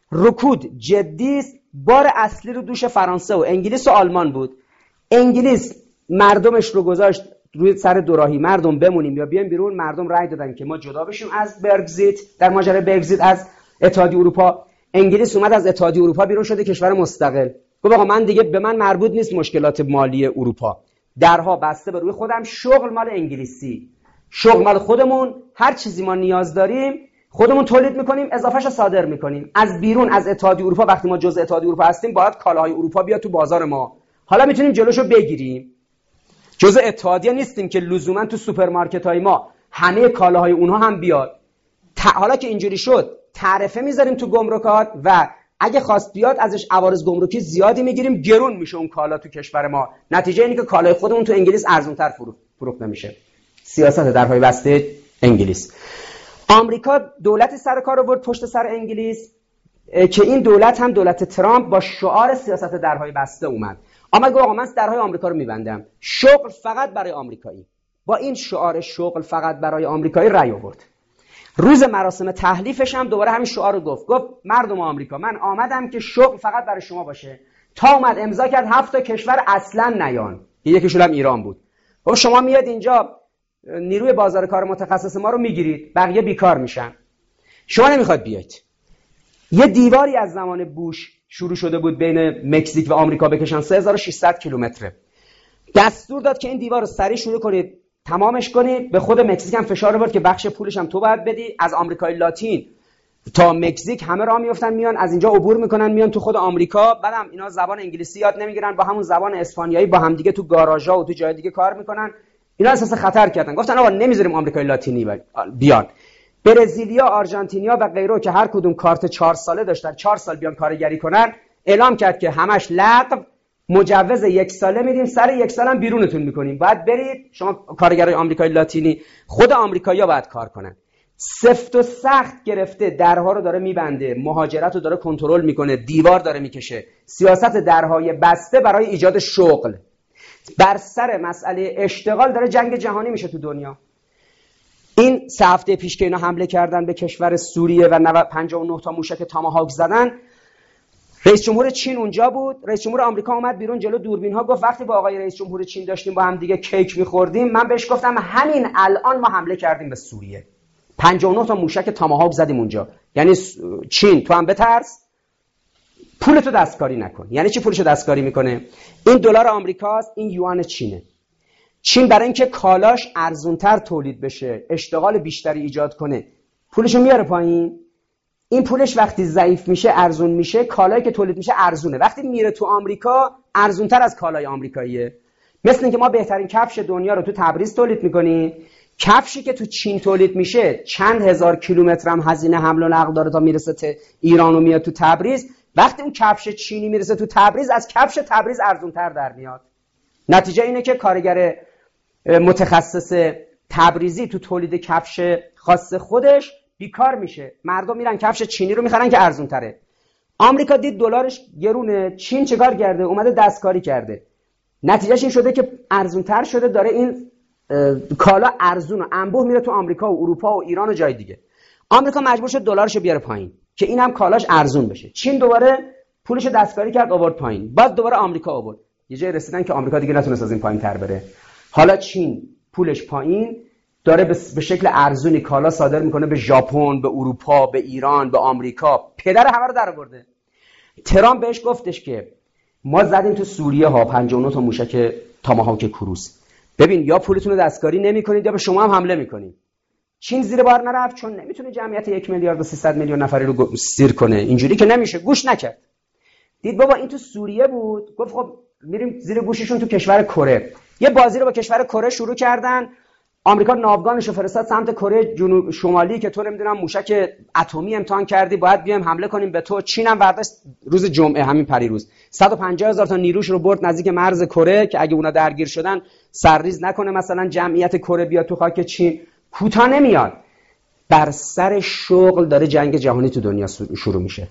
رکود جدی است. بار اصلی رو دوش فرانسه و انگلیس و آلمان بود. انگلیس مردمش رو گذاشت روی سر دوراهی، مردم بمونیم یا بیایم بیرون. مردم رأی دادن که ما جدا بشیم از برگزیت، در ماجرای برگزیت از اتحادیه اروپا. انگلیس اومد از اتحادیه اروپا بیرون، شده کشور مستقل. گفت آقا من دیگه به من مربوط نیست مشکلات مالی اروپا، درها بسته به روی خودم، شغل مال انگلیسی، شغل مال خودمون، هر چیزی ما نیاز داریم خودمون تولید میکنیم، اضافهش صادر میکنیم. از بیرون از اتحادیه اروپا وقتی ما جزء اتحادیه اروپا هستیم باید کالاهای اروپا بیاد تو بازار ما. حالا میتونیم جلوشو بگیریم. جزء اتحادیه نیستیم که لزوما تو سوپرمارکت‌های ما همه کالاهای اونها هم بیاد. حالا که اینجوری شد تعرفه میذاریم تو گمرکات و اگه خواست بیاد ازش عوارض گمرکی زیادی میگیریم، گرون میشه اون کالا تو کشور ما. نتیجه اینه که کالای خودمون تو انگلیس ارزان‌تر فروخته میشه. سیاست درهای بسته انگلیس. آمریکا دولتی سر کار آورد پشت سر انگلیس که این دولت هم دولت ترامپ با شعار سیاست درهای بسته اومد. گفت آقا من درهای آمریکا رو میبندم، شغل فقط برای آمریکایی. با این شعار شغل فقط برای آمریکایی رأی آورد. روز مراسم تحلیفش هم دوباره همین شعار رو گفت مردم آمریکا من آمدم که شغل فقط برای شما باشه. تا اومد امضا کرد 7 تا کشور اصلا نیان، یکیشون هم ایران بود. شما میاد اینجا نیروی بازار کار متخصص ما رو میگیرید، بقیه بیکار میشن. شما نمیخواد بیاید. یه دیواری از زمان بوش شروع شده بود بین مکزیک و آمریکا بکشن، 3600 کیلومتره. دستور داد که این دیوار رو سریع شروع کنید، تمامش کنید. به خود مکزیک هم فشار آورد که بخش پولش هم تو باید بدی. از آمریکای لاتین تا مکزیک همه راه میافتن میان، از اینجا عبور میکنن میان تو خود آمریکا. بعدم اینا زبان انگلیسی یاد نمیگیرن، با همون زبان اسپانیایی با هم دیگه تو گاراژها و تو جای دیگه کار میکنن. اینا احساس خطر کردن، گفتن آقا نمیذاریم آمریکای لاتینی بیان. برزیلیا، آرژانتینیا و غیره که هر کدوم کارت 4 ساله داشتن، 4 سال بیان کارگری کنن، اعلام کرد که همش لغو، مجوز 1 ساله میدیم، سر 1 سال هم بیرونتون میکنیم، باید برید شما کارگرای آمریکای لاتینی. خود آمریکایی‌ها باید کار کنن. سفت و سخت گرفته، درها رو داره میبنده، مهاجرت رو داره کنترل میکنه، دیوار داره میکشه. سیاست درهای بسته برای ایجاد شغل. بر سر مسئله اشتغال داره جنگ جهانی میشه تو دنیا. این 3 هفته پیش که اینا حمله کردن به کشور سوریه و 59 تا موشک تاماهاک زدن، رئیس جمهور چین اونجا بود. رئیس جمهور آمریکا اومد بیرون جلو دوربین ها گفت وقتی با آقای رئیس جمهور چین داشتیم با هم دیگه کیک می‌خوردیم، من بهش گفتم همین الان ما حمله کردیم به سوریه، 59 تا موشک تاماهاک زدیم اونجا. یعنی چین تو هم بترس، پولتو دستکاری نکن. یعنی چی پولشو دستکاری میکنه؟ این دلار آمریکاست، این یوان چینه. چین برای اینکه کالاش ارزونتر تولید بشه، اشتغال بیشتری ایجاد کنه، پولشو میاره پایین. این پولش وقتی ضعیف میشه، ارزون میشه، کالایی که تولید میشه ارزونه. وقتی میره تو آمریکا، ارزونتر از کالای آمریکاییه. مثل اینکه ما بهترین کفش دنیا رو تو تبریز تولید میکنیم، کفشی که تو چین تولید میشه چند هزار کیلومتر هم هزینه حمل و نقل داره تا میرسه ایران و میاد تو تبریز. وقتی اون کفش چینی میرسه تو تبریز، از کفش تبریز ارزونتر در میاد. نتیجه اینه که کارگر متخصص تبریزی تو تولید کفش خاص خودش بیکار میشه، مردم میرن کفش چینی رو میخرن که ارزونتره. آمریکا دید دلارش گرونه، چین چیکار کرده؟ اومده دستکاری کرده. نتیجهش این شده که ارزونتر شده، داره این کالا ارزون و انبوه میره تو آمریکا و اروپا و ایران و جای دیگه. آمریکا مجبور شد دلارشو بیاره پایین که اینم کالاش ارزون بشه. چین دوباره پولشو دستکاری کرد آورد پایین، بعد دوباره آمریکا آورد. یه جای رسیدن که آمریکا دیگه نتونست از این پایین‌تر بره. حالا چین پولش پایین، داره به شکل ارزونی کالا صادر میکنه به ژاپن، به اروپا، به ایران، به آمریکا. پدر همه رو درآورده. ترامپ بهش گفتش که ما زدیم تو سوریه ها 59 تا موشک تاماهاک کروز. ببین یا پولتون رو دستکاری نمی‌کنید یا به شما هم حمله می‌کنیم. چین زیر بار نرفت چون نمیتونه جمعیت 1 میلیارد و 300 میلیون نفری رو سیر کنه. اینجوری که نمیشه، گوش نکرد. دید بابا این تو سوریه بود، گفت خب میریم زیر گوششون تو کشور کره. یه بازی رو با کشور کره شروع کردن. آمریکا ناوگانش رو فرستاد سمت کره جنوب شمالی که تو نمیدونم موشک اتمی امتحان کردی، باید بیایم حمله کنیم به تو. چین هم برداشت روز جمعه، همین پریروز، 150,000 تا نیروش رو برد نزدیک مرز کره که اگه اونا درگیر شدن سرریز نکنه مثلا جمعیت کره بیاد تو خاک چین. کوتاه نمیاد. بر سر شغل داره جنگ جهانی تو دنیا شروع میشه.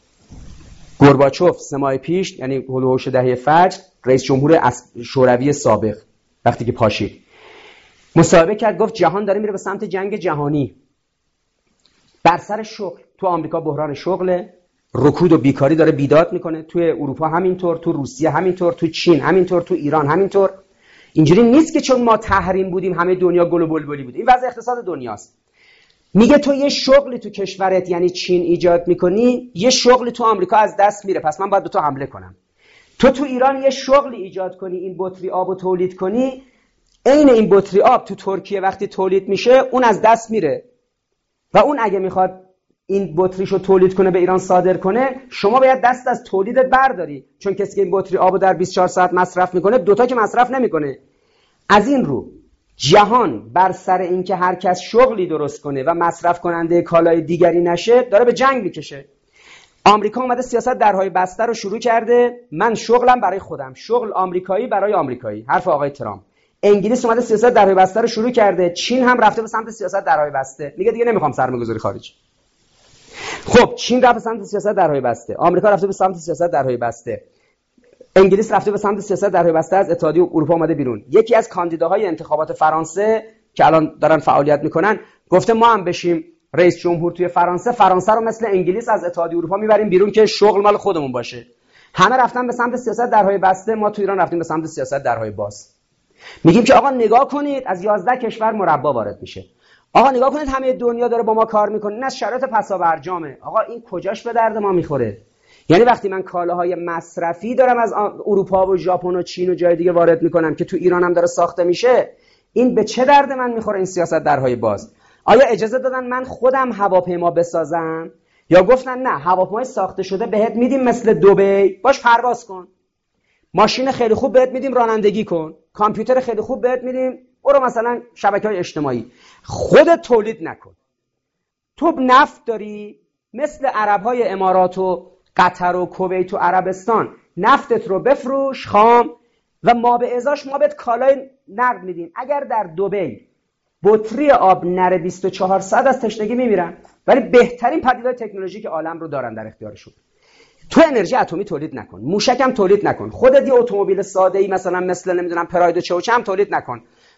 گورباچوف 3 ماه پیش، یعنی هولوش دهه فجر، رئیس جمهور شوروی سابق، وقتی که پاشید مصاحبه کرد، گفت جهان داره میره به سمت جنگ جهانی. بر سر شغل. تو آمریکا بحران شغله، رکود و بیکاری داره بیداد میکنه، توی اروپا همینطور، تو روسیه همینطور، تو چین همینطور، تو ایران همینطور. اینجوری نیست که چون ما تحریم بودیم همه دنیا گل و بلبلی بود. این وضع اقتصاد دنیاست. میگه تو یه شغلی تو کشورت یعنی چین ایجاد میکنی، یه شغلی تو آمریکا از دست میره، پس من باید به تو حمله کنم. تو ایران یه شغلی ایجاد کنی، این بطری آبو تولید کنی، عین این بطری آب تو ترکیه وقتی تولید میشه اون از دست میره و اون اگه میخواد این بطریشو تولید کنه به ایران صادر کنه، شما باید دست از تولیدت برداری، چون کسی که این بطری آبو در 24 ساعت مصرف میکنه دوتا که مصرف نمیکنه. از این رو جهان بر سر این که هر کس شغلی درست کنه و مصرف کننده کالای دیگری نشه داره به جنگ میکشه. آمریکا اومده سیاست درهای بسته رو شروع کرده. من شغلم برای خودم، شغل آمریکایی برای آمریکایی، حرف آقای ترامپ. انگلیس اومده سیاست درهای بسته رو شروع کرده. چین هم رفته به سمت سیاست درهای بسته، میگه دیگه نمیخوام سرمایه‌گذاری خارجی. خب چین رفته به سمت سیاست درهای بسته، آمریکا رفته به سمت سیاست درهای بسته، انگلیس رفته به سمت سیاست درهای بسته، از اتحادیه اروپا اومده بیرون. یکی از کاندیداهای انتخابات فرانسه که الان دارن فعالیت میکنن گفته ما هم بشیم رئیس جمهور توی فرانسه، فرانسه رو مثل انگلیس از اتحادیه اروپا میبریم بیرون که شغل مال خودمون باشه. همه رفتن به سمت سیاست درهای بسته، ما تو ایران رفتیم به سمت سیاست درهای باز. میگیم که آقا نگاه کنید از 11 کشور مربا وارد میشه. آقا نگاه کنید همه دنیا داره با ما کار میکنه، این از شرایط پسابرجامه. آقا این کجاش به درد ما میخوره؟ یعنی وقتی من کالاهای مصرفی دارم از اروپا و ژاپن و چین و جای دیگه وارد میکنم که تو ایران هم داره ساخته میشه، این به چه درد من میخوره این سیاست درهای باز؟ آیا اجازه دادن من خودم هواپیما بسازم یا گفتن نه هواپیمای ساخته شده بهت میدیم مثل دبی، باش پرواز کن، ماشین خیلی خوب بهت میدیم رانندگی کن، کامپیوتر خیلی خوب بهت میدیم برو مثلا شبکه‌های اجتماعی، خودت تولید نکن. تو نفت داری مثل عرب‌های امارات و قطر و کویت و عربستان، نفتت رو بفروش خام و ما به ازاش ما بهت کالای نقد میدیم. اگر در دبی بطری آب نره 24 ساعت از تشنگی میمیرن، ولی بهترین پدیده‌های تکنولوژیک عالم رو دارن در اختیارشون. تو انرژی اتمی تولید نکن، موشک هم تولید نکن، خودت یه اتومبیل ساده‌ای مثلا مثل نمیدونم پراید و چوچه هم تولید نکن.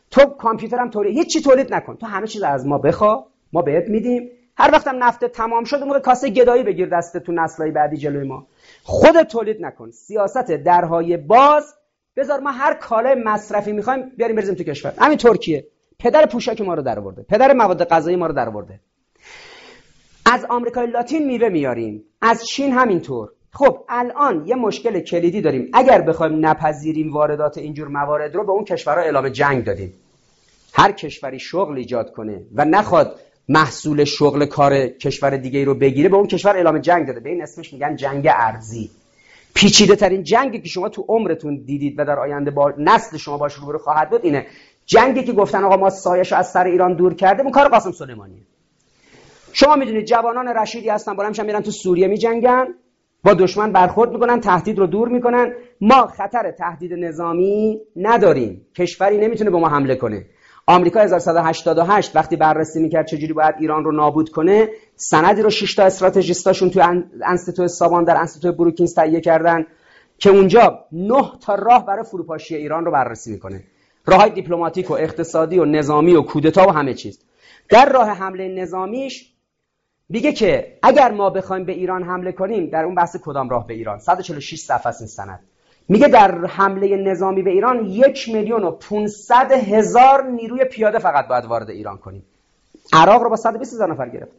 تو کامپیوترم تولید، هیچ تولید نکن، تو همه چیز از ما بخوا، ما بهت میدیم. هر وقتم نفت تمام شد موقع کاسه گدایی بگیر دستت تو نسل‌های بعدی جلوی ما. خودت تولید نکن. سیاست درهای باز، بذار ما هر کالای مصرفی می‌خوایم بیاریم بریزیم تو کشور. همین ترکیه پدر پوشاک ما رو درآورده، پدر مواد غذایی ما رو درآورده. از آمریکای لاتین میوه میاریم، از چین همینطور. خب الان یه مشکل کلیدی داریم. اگر بخوایم نپذیریم واردات اینجور موارد رو، به اون کشورها اعلام جنگ دادیم. هر کشوری شغل ایجاد کنه و نخواد محصول شغل کار کشور دیگه رو بگیره، به اون کشور اعلام جنگ داده. به این اسمش میگن جنگ ارضی. پیچیده ترین جنگی که شما تو عمرتون دیدید و در آینده با نسل شما باش روبرو خواهد بود اینه. جنگی که گفتن آقا ما سایه‌شو از سر ایران دور کردیم، اون کار قاسم سلیمانیه. شما میدونید جوانان رشیدی هستن، بالا میشن میرن تو سوریه میجنگن، با دشمن برخورد میکنن، تهدید رو دور میکنن. ما خطر تهدید نظامی نداریم، کشوری نمیتونه به ما حمله کنه. آمریکا 1188 وقتی بررسی میکرد چجوری باید ایران رو نابود کنه، سندی رو 6 تا استراتژیستاشون تو انستیتو سابان در انستیتو بروکینز تهیه کردن که اونجا 9 تا راه برای فروپاشی ایران رو بررسی میکنه. راههای دیپلماتیک و اقتصادی و نظامی و کودتا و همه چیز. در راه حمله نظامیش میگه که اگر ما بخوایم به ایران حمله کنیم، در اون بحث کدام راه به ایران، 146 صفحه است این سند. میگه در حمله نظامی به ایران 1,500,000 نیروی پیاده فقط باید وارد ایران کنیم. عراق رو با 120,000 نفر گرفت.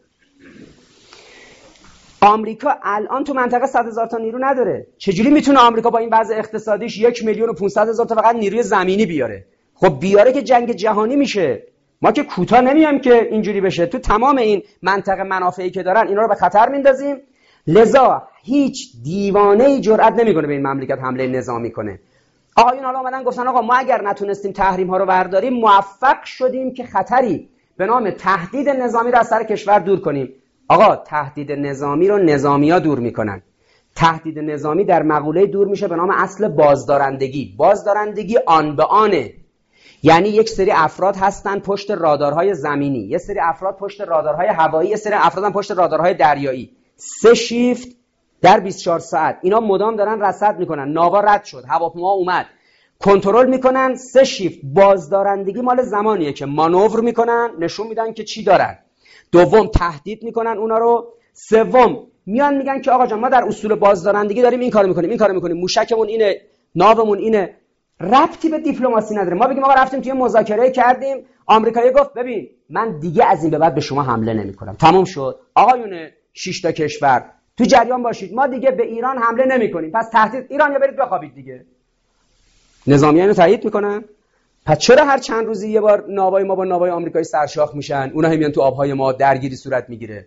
آمریکا الان تو منطقه 100,000 تا نیرو نداره. چجوری میتونه آمریکا با این وضع اقتصادیش 1,500,000 تا فقط نیروی زمینی بیاره؟ خب بیاره که جنگ جهانی میشه. ما که کوتاه نمیایم که اینجوری بشه. تو تمام این منطقه منافعی که دارن اینا رو به خطر میندازیم. لذا هیچ دیوانه‌ای جرئت نمیکنه به این مملکت حمله نظامی کنه. آقایون حالا اومدن گفتن آقا ما اگر نتونستیم تحریم ها رو برداریم، موفق شدیم که خطری به نام تهدید نظامی رو از سر کشور دور کنیم. آقا تهدید نظامی رو نظامیا دور میکنن. تهدید نظامی در مقوله دور میشه به نام اصل بازدارندگی. بازدارندگی آن به آنه. یعنی یک سری افراد هستن پشت رادارهای زمینی، یک سری افراد پشت رادارهای هوایی، یک سری افراد هم پشت رادارهای دریایی. 3 شیفت در 24 ساعت اینا مدام دارن رصد میکنن. ناوا رد شد، هواپیما اومد، کنترل میکنن. 3 شیفت بازدارندگی مال زمانیه که مانور میکنن، نشون میدن که چی دارن. دوم تهدید میکنن اونا رو. سوم میان میگن که آقا جان ما در اصول بازدارندگی داریم این کارو میکنیم، موشکمون اینه، ناومون اینه. ربطی به دیپلماسی نداره. ما بگیم آقا رفتیم توی مذاکره کردیم، آمریکایی گفت ببین من دیگه از این به بعد به شما حمله نمیکنم، تمام شد. آقایون 6 تا کشور تو جریان باشید، ما دیگه به ایران حمله نمیکنیم. پس تهدید ایران یا برید بخوابید دیگه. نظامیان رو تایید میکنن. پس چرا هر چند روزی یه بار ناوای ما با ناوای آمریکایی سرشاخ میشن، اونا هم میان تو آبهای ما، درگیری صورت میگیره؟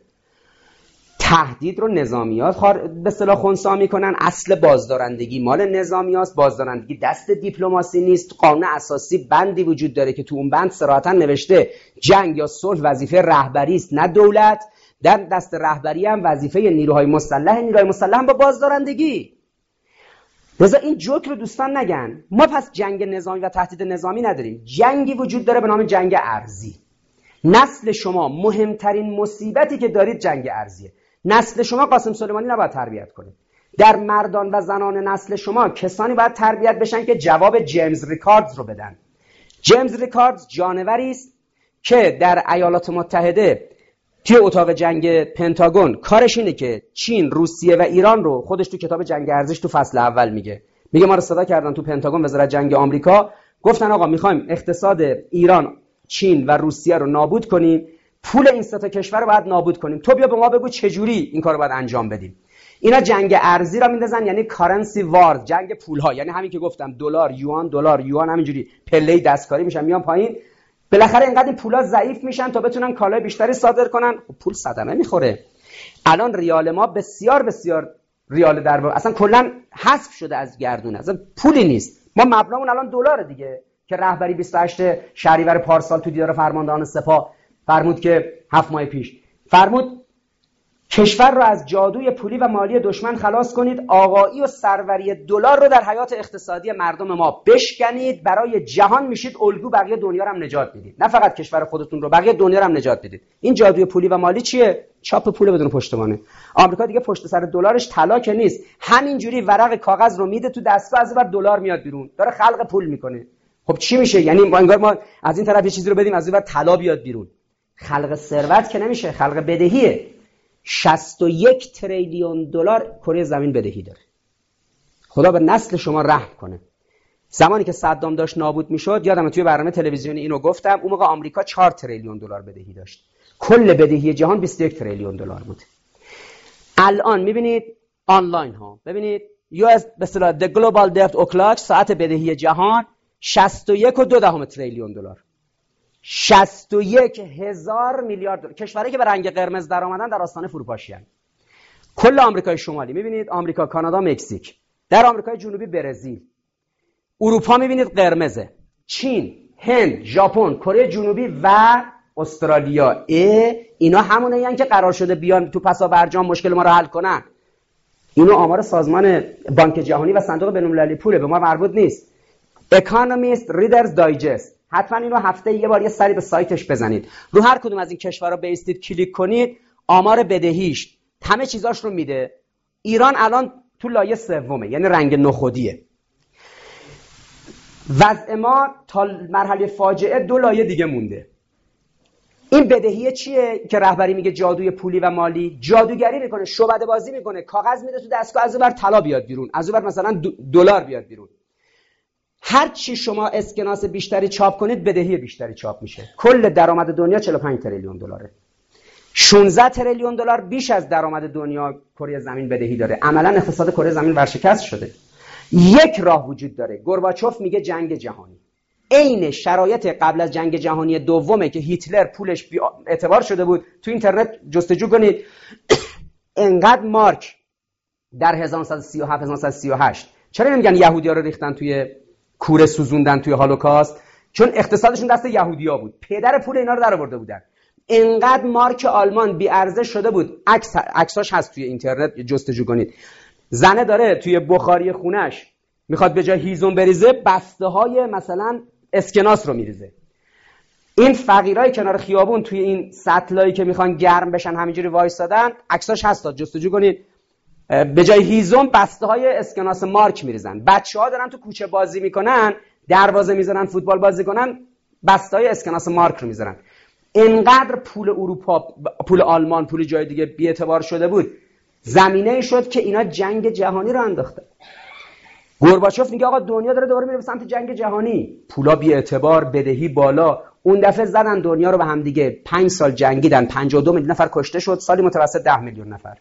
تهدید رو نظامیات به اصطلاح خنثی میکنن. اصل بازدارندگی مال نظامیاست. بازدارندگی دست دیپلماسی نیست. قانون اساسی بندی وجود داره که تو اون بند صراحتاً نوشته جنگ یا صلح وظیفه رهبری است نه دولت. در دست رهبری هم وظیفه نیروهای مسلح هم با بازدارندگی. لذا این جوک رو دوستان نگن. ما پس جنگ نظامی و تهدید نظامی نداریم. جنگی وجود داره به نام جنگ ارضی. نسل شما مهمترین مصیبتی که دارید جنگ ارضیه. نسل شما قاسم سلیمانی نباید تربیت کنه. در مردان و زنان نسل شما کسانی باید تربیت بشن که جواب جیمز ریکاردز رو بدن. جیمز ریکاردز جانوری است که در ایالات متحده توی اتاق جنگ پنتاگون کارش اینه که چین، روسیه و ایران رو خودش تو کتاب جنگ ارزش تو فصل اول میگه ما رو صدا کردن تو پنتاگون وزارت جنگ آمریکا، گفتن آقا میخوایم اقتصاد ایران، چین و روسیه رو نابود کنیم، پول این سه تا کشور رو باید نابود کنیم، تو بیا به ما بگو چجوری این کارو باید انجام بدیم. اینا جنگ ارزی را میندازن، یعنی کارنسی وار، جنگ پول‌ها، یعنی همین که گفتم دلار یوان همینجوری پله‌ای دستکاری میشن میان پایین. بالاخره اینقدر این پولا ضعیف میشن تا بتونن کالای بیشتری صادر کنن. پول صدمه میخوره. الان ریال ما بسیار ریال در واقع اصلا کلا حذف شده از گردون، اصلا پولی نیست. ما مبنامون الان دلار دیگه که رهبری 28 شهریور پارسال تو دیدار فرماندهان سپاه فرمود که 7 ماه پیش فرمود کشور رو از جادوی پولی و مالی دشمن خلاص کنید، آقایی و سروری دلار رو در حیات اقتصادی مردم ما بشکنید، برای جهان میشید الگو، بقیه دنیا رو هم نجات میدید. نه فقط کشور خودتون رو، بقیه دنیا رو هم نجات میدید. این جادوی پولی و مالی چیه؟ چاپ پول بدون پشتوانه. آمریکا دیگه پشت سر دلارش طلا که نیست، همینجوری ورق کاغذ رو میده تو دستگاه، از بعد دلار میاد بیرون، داره خلق پول میکنه. خب چی میشه؟ یعنی انگار ما از این طرف یه چیزی رو بدیم، از اون ور طلا بیاد بیرون. خلق ثروت که نمیشه، خلق بدهیه. 61 تریلیون دلار کره زمین بدهی داره. خدا به نسل شما رحم کنه. زمانی که صدام داشت نابود میشد، یادمه توی برنامه تلویزیونی اینو گفتم، اون موقع آمریکا 4 تریلیون دلار بدهی داشت. کل بدهی جهان 21 تریلیون دلار بود. الان میبینید آنلاین ها، ببینید US به اصطلاح the global debt o'clock، ساعت بدهی جهان 61.2 تریلیون دلار. 61,000 میلیارد دلار. کشورهایی که به رنگ قرمز در آمدن در آستانه فروپاشی هستند. کل آمریکای شمالی میبینید آمریکا، کانادا، مکزیک. در آمریکای جنوبی برزیل. اروپا میبینید قرمزه. چین، هند، ژاپن، کره جنوبی و استرالیا. اینا همونایی که قرار شده بیان تو پسا برجام مشکل ما رو حل کنن. اینو آمار سازمان بانک جهانی و صندوق بین‌المللی پوله، به ما مربوط نیست. اکانومیست ریدرز دایجست. حتما اینو هفته یه بار یه سری به سایتش بزنید. رو هر کدوم از این کشورها بیستید کلیک کنید، آمار بدهیش همه چیزاش رو میده. ایران الان تو لایه سومه، یعنی رنگ نخودیه. وضع ما تا مرحله فاجعه 2 لایه دیگه مونده. این بدهی چیه که رهبری میگه جادوی پولی و مالی؟ جادوگری میکنه، شعبده بازی میکنه، کاغذ میده تو دستگاه، از اونور طلا بیاد بیرون، از اونور مثلا دلار بیاد بیرون. هر چی شما اسکناس بیشتری چاپ کنید بدهی بیشتری چاپ میشه. کل درآمد دنیا 45 تریلیون دلاره. 16 تریلیون دلار بیش از درآمد دنیا کره زمین بدهی داره. عملا اقتصاد کره زمین ورشکست شده. یک راه وجود داره. گورباچوف میگه جنگ جهانی. عین شرایط قبل از جنگ جهانی دومه که هیتلر پولش اعتبار شده بود. تو اینترنت جستجو کنید. انقدر مارک در 1937 1938 چرا نمیگن یهودی‌ها رو ریختن توی کوره، سوزوندن توی هولوکاست؟ چون اقتصادشون دست یهودی‌ها بود. پدر پول اینا رو درآورده بودن. انقدر مارک آلمان بی ارزش شده بود. عکساش هست توی اینترنت جستجو کنید. زنه داره توی بخاری خونش میخواد به جای هیزم بریزه، بسته‌های مثلا اسکناس رو میریزه. این فقیرای کنار خیابون توی این سطلایی که میخوان گرم بشن همینجوری وایسادن، عکساش هست، جستجو کنید. به جای هیزم بسته‌های اسکناس مارک میریزن. بچه‌ها دارن تو کوچه بازی میکنن، دروازه میذارن فوتبال بازی کنن، بسته‌های اسکناس مارک رو میذارن. انقدر پول اروپا، پول آلمان، پول جای دیگه بی‌اعتبار شده بود، زمینه شد که اینا جنگ جهانی رو انداختن. گورباچوف میگه آقا دنیا داره دوباره میره به سمت جنگ جهانی. پولا بی‌اعتبار، بدهی بالا. اون دفعه زدن دنیا رو به هم دیگه. 5 سال جنگیدن، 52 میلیون نفر کشته شد، سالی متوسط 10 میلیون نفر.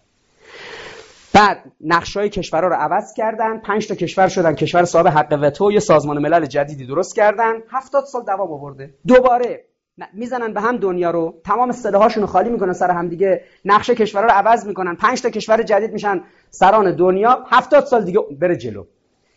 بعد نقشه‌های کشورها رو عوض کردن، 5 تا کشور شدن کشور صاحب حق وتو، یه سازمان ملل جدیدی درست کردن، 70 سال دوام آورده. دوباره میزنن به هم دنیا رو، تمام سلاحاشون رو خالی میکنن سر هم دیگه، نقشه کشورها رو عوض میکنن، 5 تا کشور جدید میشن سران دنیا، 70 سال دیگه بره جلو.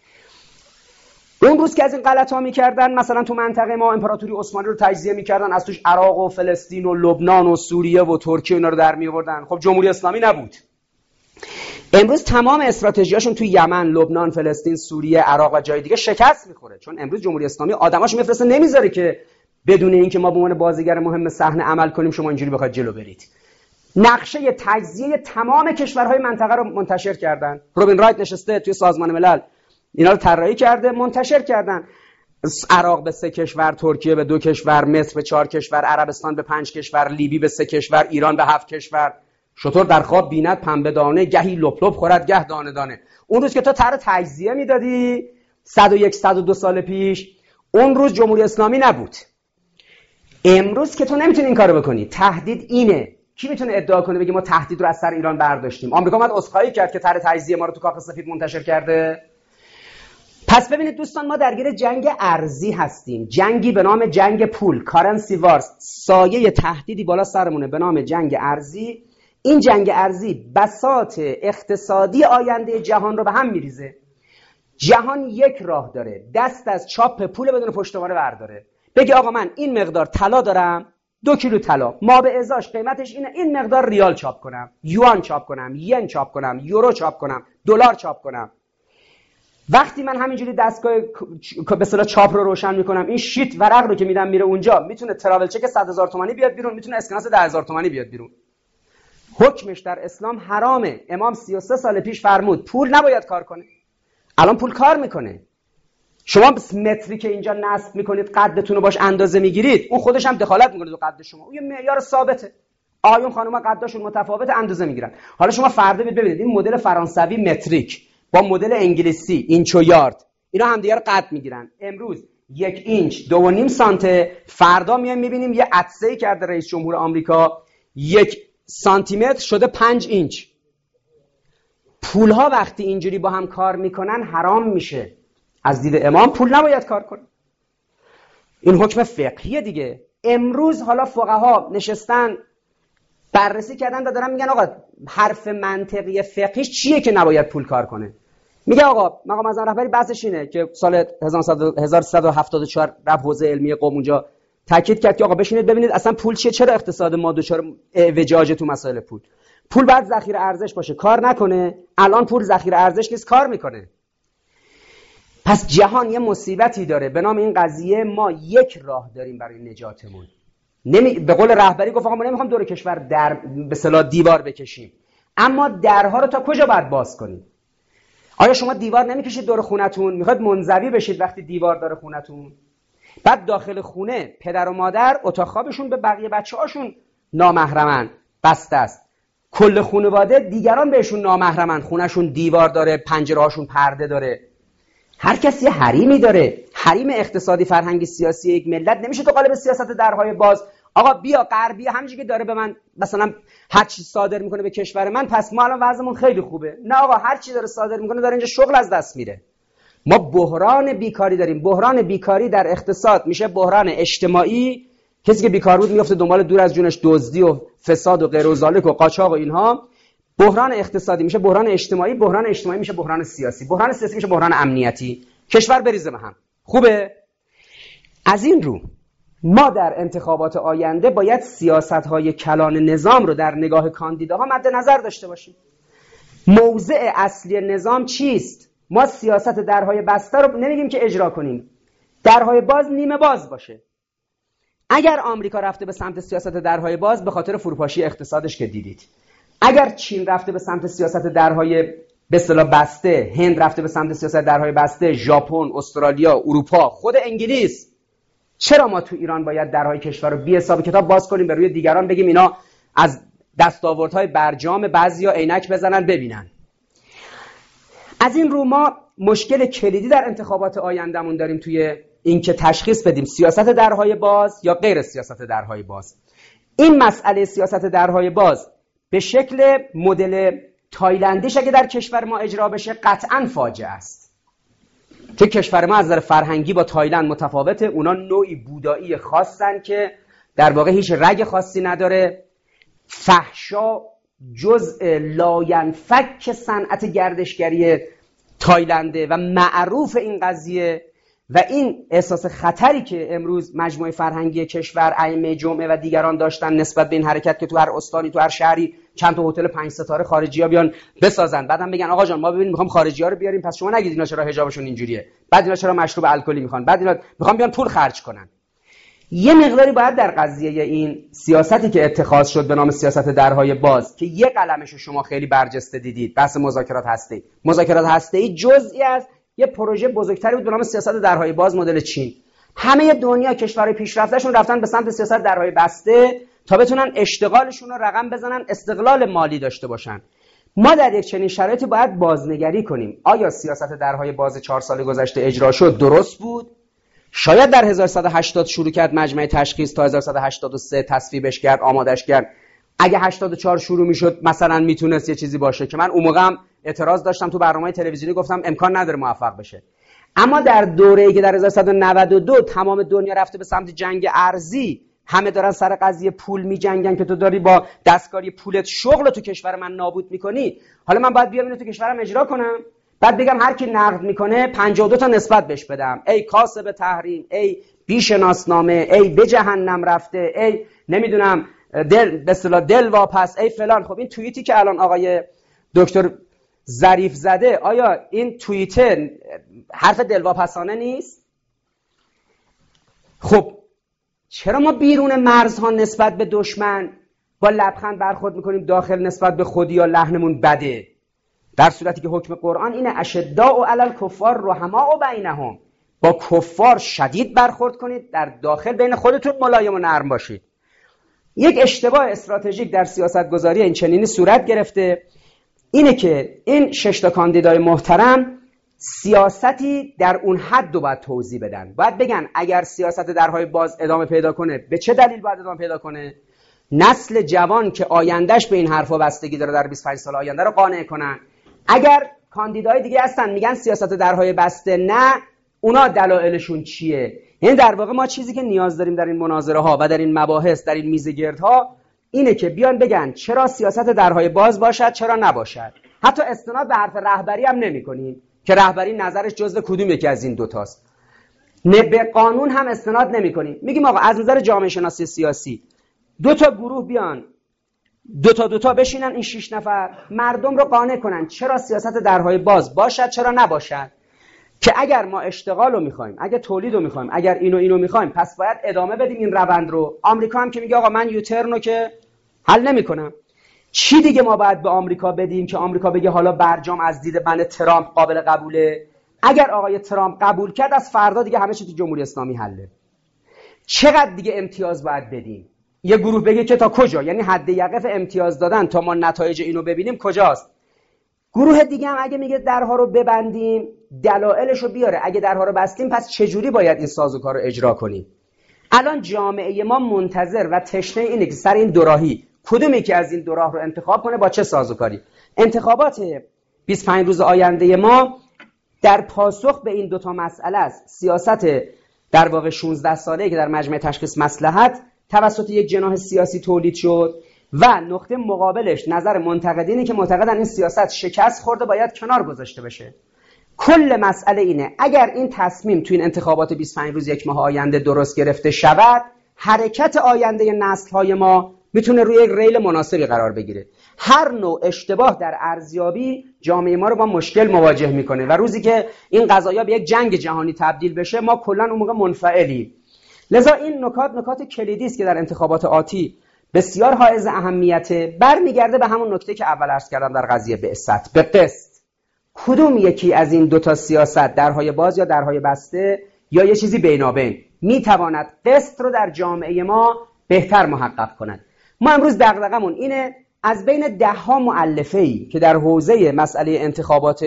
اون روز که از این غلطا میکردن، مثلا تو منطقه ما امپراتوری عثمانی رو تجزیه میکردن، از توش عراق و فلسطین و لبنان و سوریه و ترکیه اینا رو در میآوردن. خب جمهوری اسلامی نبود. امروز تمام استراتژیاشون تو یمن، لبنان، فلسطین، سوریه، عراق و جای دیگه شکست میخوره، چون امروز جمهوری اسلامی آدماشو میفرسته، نمیذاره که بدون اینکه ما به عنوان بازیگر مهم صحنه عمل کنیم شما اینجوری بخواید جلو برید. نقشه تجزیه تمام کشورهای منطقه رو منتشر کردن. روبین رایت نشسته توی سازمان ملل اینا رو طراحی کرده، منتشر کردن. عراق به 3 کشور، ترکیه به 2 کشور، مصر به 4 کشور، عربستان به 5 کشور، لیبی به 3 کشور، ایران به 7 کشور. شطور در خواب بیند پنبه دانه، گهی لپ لپ خورد گه دانه دانه. اون روز که تو طرح تجزیه میدادی 101 102 سال پیش، اون روز جمهوری اسلامی نبود. امروز که تو نمیتونی این کارو بکنی. تهدید اینه. کی میتونه ادعا کنه بگه ما تهدید رو از سر ایران برداشتیم؟ آمریکا اومد عذرخواهی کرد که طرح تجزیه ما رو تو کاخ سفید منتشر کرده. پس ببینید دوستان، ما درگیر جنگ ارزی هستیم. جنگی به نام جنگ پول، کارنسی وارز، سایه تهدیدی بالا سرمونه به نام جنگ ارزی. این جنگ ارزی بساط اقتصادی آینده جهان رو به هم میریزه. جهان یک راه داره، دست از چاپ پول بدون پشتوانه برداره، بگه آقا من این مقدار طلا دارم، 2 کیلو طلا، ما به ازاش قیمتش اینه، این مقدار ریال چاپ کنم، یوان چاپ کنم، ین چاپ کنم، یورو چاپ کنم، دلار چاپ کنم. وقتی من همینجوری دستگاه به اصطلاح چاپ رو روشن میکنم، این شیت ورق رو که میدم میره اونجا، میتونه تراول چک 100,000 تومانی بیاد بیرون، میتونه اسکناس 10,000 تومانی بیاد بیرون. حکمش در اسلام حرامه. امام 33 سال پیش فرمود پول نباید کار کنه. الان پول کار میکنه. شما متری که اینجا نصب میکنید قدتون رو باش اندازه میگیرید، اون خودش هم دخالت میکنه تو قد شما. اون یه معیار ثابته. آیون خانوما قداشون متفاوت، اندازه میگیرن. حالا شما فردا ببینید این مدل فرانسوی متریک با مدل انگلیسی اینچ و یارد، اینا همدیگه رو قد میگیرن. امروز 1 اینچ 2.5 سانته، فردا میایم میبینیم یه عطسه‌ای کرده رئیس جمهور آمریکا 1 سانتیمتر شده 5 اینچ. پولها وقتی اینجوری با هم کار میکنن حرام میشه. از دید امام پول نباید کار کنه. این حکم فقهیه دیگه. امروز حالا فقها نشستن بررسی کردن و دارن میگن آقا حرف منطقی فقهیش چیه که نباید پول کار کنه. میگه آقا مقام معظم رهبری بحثش اینه که سال 1374 رفت حوزه علمی قم اونجا تاکید کرد که آقا بشینید ببینید اصلا پول چیه، چرا اقتصاد ما دچار اعوجاج تو مسائل پول باید ذخیره ارزش باشه، کار نکنه. الان پول ذخیره ارزش نیست، کار میکنه. پس جهان یه مصیبتی داره به نام این قضیه. ما یک راه داریم برای نجاتمون. به قول رهبری گفت آقا ما نمیخوام دور کشور در به اصطلاح دیوار بکشیم، اما درها رو تا کجا باید باز کنیم؟ آیا شما دیوار نمیکشید دور خونتون؟ میخواد منزوی بشید وقتی دیوار داره خونتون؟ بعد داخل خونه پدر و مادر اتاق خوابشون به بقیه بچه‌هاشون نامحرمن، بسته است. کل خانواده دیگران بهشون نامحرمن، خونهشون دیوار داره، پنجره‌هاشون پرده داره. هر کسی یه حریمی داره. حریم اقتصادی، فرهنگی، سیاسی یک ملت نمیشه تو قالب سیاست درهای باز. آقا بیا غربی همینجوری که داره به من مثلا هر چی صادر میکنه به کشور من، پس ما الان وضعمون خیلی خوبه. نه آقا، هر چی داره صادر میکنه داره اینجا شغل از دست میره. ما بحران بیکاری داریم. بحران بیکاری در اقتصاد میشه بحران اجتماعی. کسی که بیکار بود میفته دنبال دور از جونش دزدی و فساد و غیر و ذالک و قاچاق و اینها. بحران اقتصادی میشه بحران اجتماعی، بحران اجتماعی میشه بحران سیاسی، بحران سیاسی میشه بحران امنیتی. کشور بریزه به هم. خوبه؟ از این رو ما در انتخابات آینده باید سیاست‌های کلان نظام رو در نگاه کاندیداها مد نظر داشته باشیم. موضع اصلی نظام چیست؟ ما سیاست درهای بسته رو نمیگیم که اجرا کنیم. درهای باز نیمه باز باشه. اگر آمریکا رفته به سمت سیاست درهای باز به خاطر فروپاشی اقتصادش که دیدید، اگر چین رفته به سمت سیاست درهای به اصطلاح بسته، هند رفته به سمت سیاست درهای بسته، ژاپن، استرالیا، اروپا، خود انگلیس، چرا ما تو ایران باید درهای کشور رو بی حساب کتاب باز کنیم به روی دیگران بگیم اینا از دستاوردهای برجام بعضیا عینک بزنن ببینن؟ از این رو ما مشکل کلیدی در انتخابات آیندهمون داریم توی اینکه تشخیص بدیم سیاست درهای باز یا غیر سیاست درهای باز. این مسئله سیاست درهای باز به شکل مدل تایلندیش اگه در کشور ما اجرا بشه قطعاً فاجعه است. که کشور ما از نظر فرهنگی با تایلند متفاوته. اونا نوعی بودایی خاصن که در واقع هیچ رگ خاصی نداره. فحشا جزء لاینفک صنعت گردشگری تایلنده و معروف این قضیه. و این احساس خطری که امروز مجموعه فرهنگی کشور، ائمه جمعه و دیگران داشتن نسبت به این حرکت که تو هر استانی، تو هر شهری چند تا هتل 5 ستاره خارجی‌ها بیان بسازن، بعدم بگن آقا جان ما ببین می‌خوام خارجی‌ها رو بیاریم، پس شما نگید اینا چرا حجابشون اینجوریه، بعد اینا چرا مشروب الکلی می‌خوان، بعد اینا می‌خوام بیان پول خرج کنن. یه مقداری باید در قضیه این سیاستی که اتخاذ شد به نام سیاست درهای باز که یه قلمش رو شما خیلی برجسته دیدید، بحث مذاکرات هسته‌ای. مذاکرات هسته‌ای جزئی از یه پروژه بزرگتری بود به نام سیاست درهای باز مدل چین. همه دنیا کشورهای پیشرفته‌شون رفتن به سمت سیاست درهای بسته تا بتونن اشتغالشون رو رقم بزنن، استقلال مالی داشته باشن. ما در یک چنین شرایطی باید بازنگری کنیم. آیا سیاست درهای باز 4 سال گذشته اجرا شد درست بود؟ شاید در 1180 شروع کرد مجمع تشخیص، تا 1183 تصویبش کرد، آمادش کرد. اگه 84 شروع میشد مثلا میتونست یه چیزی باشه که من اون موقع هم اعتراض داشتم تو برنامه تلویزیونی، گفتم امکان نداره موفق بشه. اما در دوره‌ای که در 1192 تمام دنیا رفته به سمت جنگ ارزی، همه دارن سر قضیه پول میجنگن که تو داری با دستکاری پولت شغل تو کشور من نابود میکنی، حالا من باید بیام اینو تو کشورم اجرا کنم، بعد بگم هر کی نقد میکنه 52 تا نسبت بهش بدم، ای کاسب تحریم، ای بی‌شناسنامه، ای به جهنم رفته، ای نمیدونم دل به اصطلاح دل واپس، ای فلان. خب این توییتی که الان آقای دکتر ظریف زده، آیا این توییت حرف دلواپسانه نیست؟ خب چرا ما بیرون مرزها نسبت به دشمن با لبخند برخورد میکنیم، داخل نسبت به خودی یا لحنمون بده؟ در صورتی که حکم قرآن اینه اشداء علی الکفار رحماء بینهم، با کفار شدید برخورد کنید، در داخل بین خودتون ملایم و نرم باشید. یک اشتباه استراتژیک در سیاست گذاری این چنینی صورت گرفته، اینه که این 6 تا کاندیدای محترم سیاستی در اون حد رو باید توضیح بدن. باید بگن اگر سیاست درهای باز ادامه پیدا کنه به چه دلیل باید ادامه پیدا کنه، نسل جوان که آیندهش به این حرفا بستگی داره در 25 سال آینده رو قانع کنن. اگر کاندیدای دیگه هستن میگن سیاست درهای بسته، نه اونا دلایلشون چیه؟ یعنی در واقع ما چیزی که نیاز داریم در این مناظره ها و در این مباحث، در این میز گردها، اینه که بیان بگن چرا سیاست درهای باز باشد، چرا نباشد. حتی استناد به حرف رهبری هم نمی‌کنیم که رهبری نظرش جزو کدوم یکی از این دوتاست. به قانون هم استناد نمی‌کنیم. میگیم آقا از نظر جامعه شناسی سیاسی 2 تا گروه بیان دو تا بشینن، این 6 نفر مردم رو قانع کنن چرا سیاست درهای باز باشد، چرا نباشد. که اگر ما اشتغال رو می‌خوایم، اگر تولید رو می‌خوایم، اگر اینو می‌خوایم، پس باید ادامه بدیم این روند رو. آمریکا هم که میگه آقا من یوترنو که حل نمی‌کنم. چی دیگه ما باید به آمریکا بدیم که آمریکا بگه حالا برجام از دید من ترامپ قابل قبوله؟ اگر آقای ترامپ قبول کرد از فردا دیگه همه چی تو جمهوری اسلامی حله. چقدر دیگه امتیاز باید بدیم؟ یه گروه بگه که تا کجا، یعنی حد یقف امتیاز دادن تا ما نتایج اینو ببینیم کجاست. گروه دیگه هم اگه میگه درها رو ببندیم دلایلش رو بیاره. اگه درها رو بستیم پس چجوری باید این سازوکار رو اجرا کنیم؟ الان جامعه ما منتظر و تشنه اینه که سر این دوراهی کدوم یکی از این دو راه رو انتخاب کنه، با چه سازوکاری. انتخابات 25 روز آینده ما در پاسخ به این 2 تا مسئله است. سیاست در واقع 16 ساله‌ای که در مجمع تشخیص مصلحت توسط یک جناح سیاسی تولید شد و نقطه مقابلش نظر منتقدینی که معتقدن این سیاست شکست خورده، باید کنار گذاشته بشه. کل مسئله اینه اگر این تصمیم تو این انتخابات 25 روز 1 ماه آینده درست گرفته شود، حرکت آینده نسل‌های ما میتونه روی یک ریل مناسبی قرار بگیره. هر نوع اشتباه در ارزیابی جامعه ما رو با مشکل مواجه میکنه و روزی که این قضایا به یک جنگ جهانی تبدیل بشه ما کلا اون موقع منفعلیم. لذا این نکات کلیدی است که در انتخابات آتی بسیار حائز اهمیته. برمیگرده به همون نکته که اول عرض کردم در قضیه بعثت به قسط. کدوم یکی از این 2 تا سیاست، درهای باز یا درهای بسته یا یه چیزی بینابین، میتواند قسط رو در جامعه ما بهتر محقق کند؟ ما امروز دغدغمون اینه از بین 10 مؤلفه‌ای که در حوزه مسئله انتخابات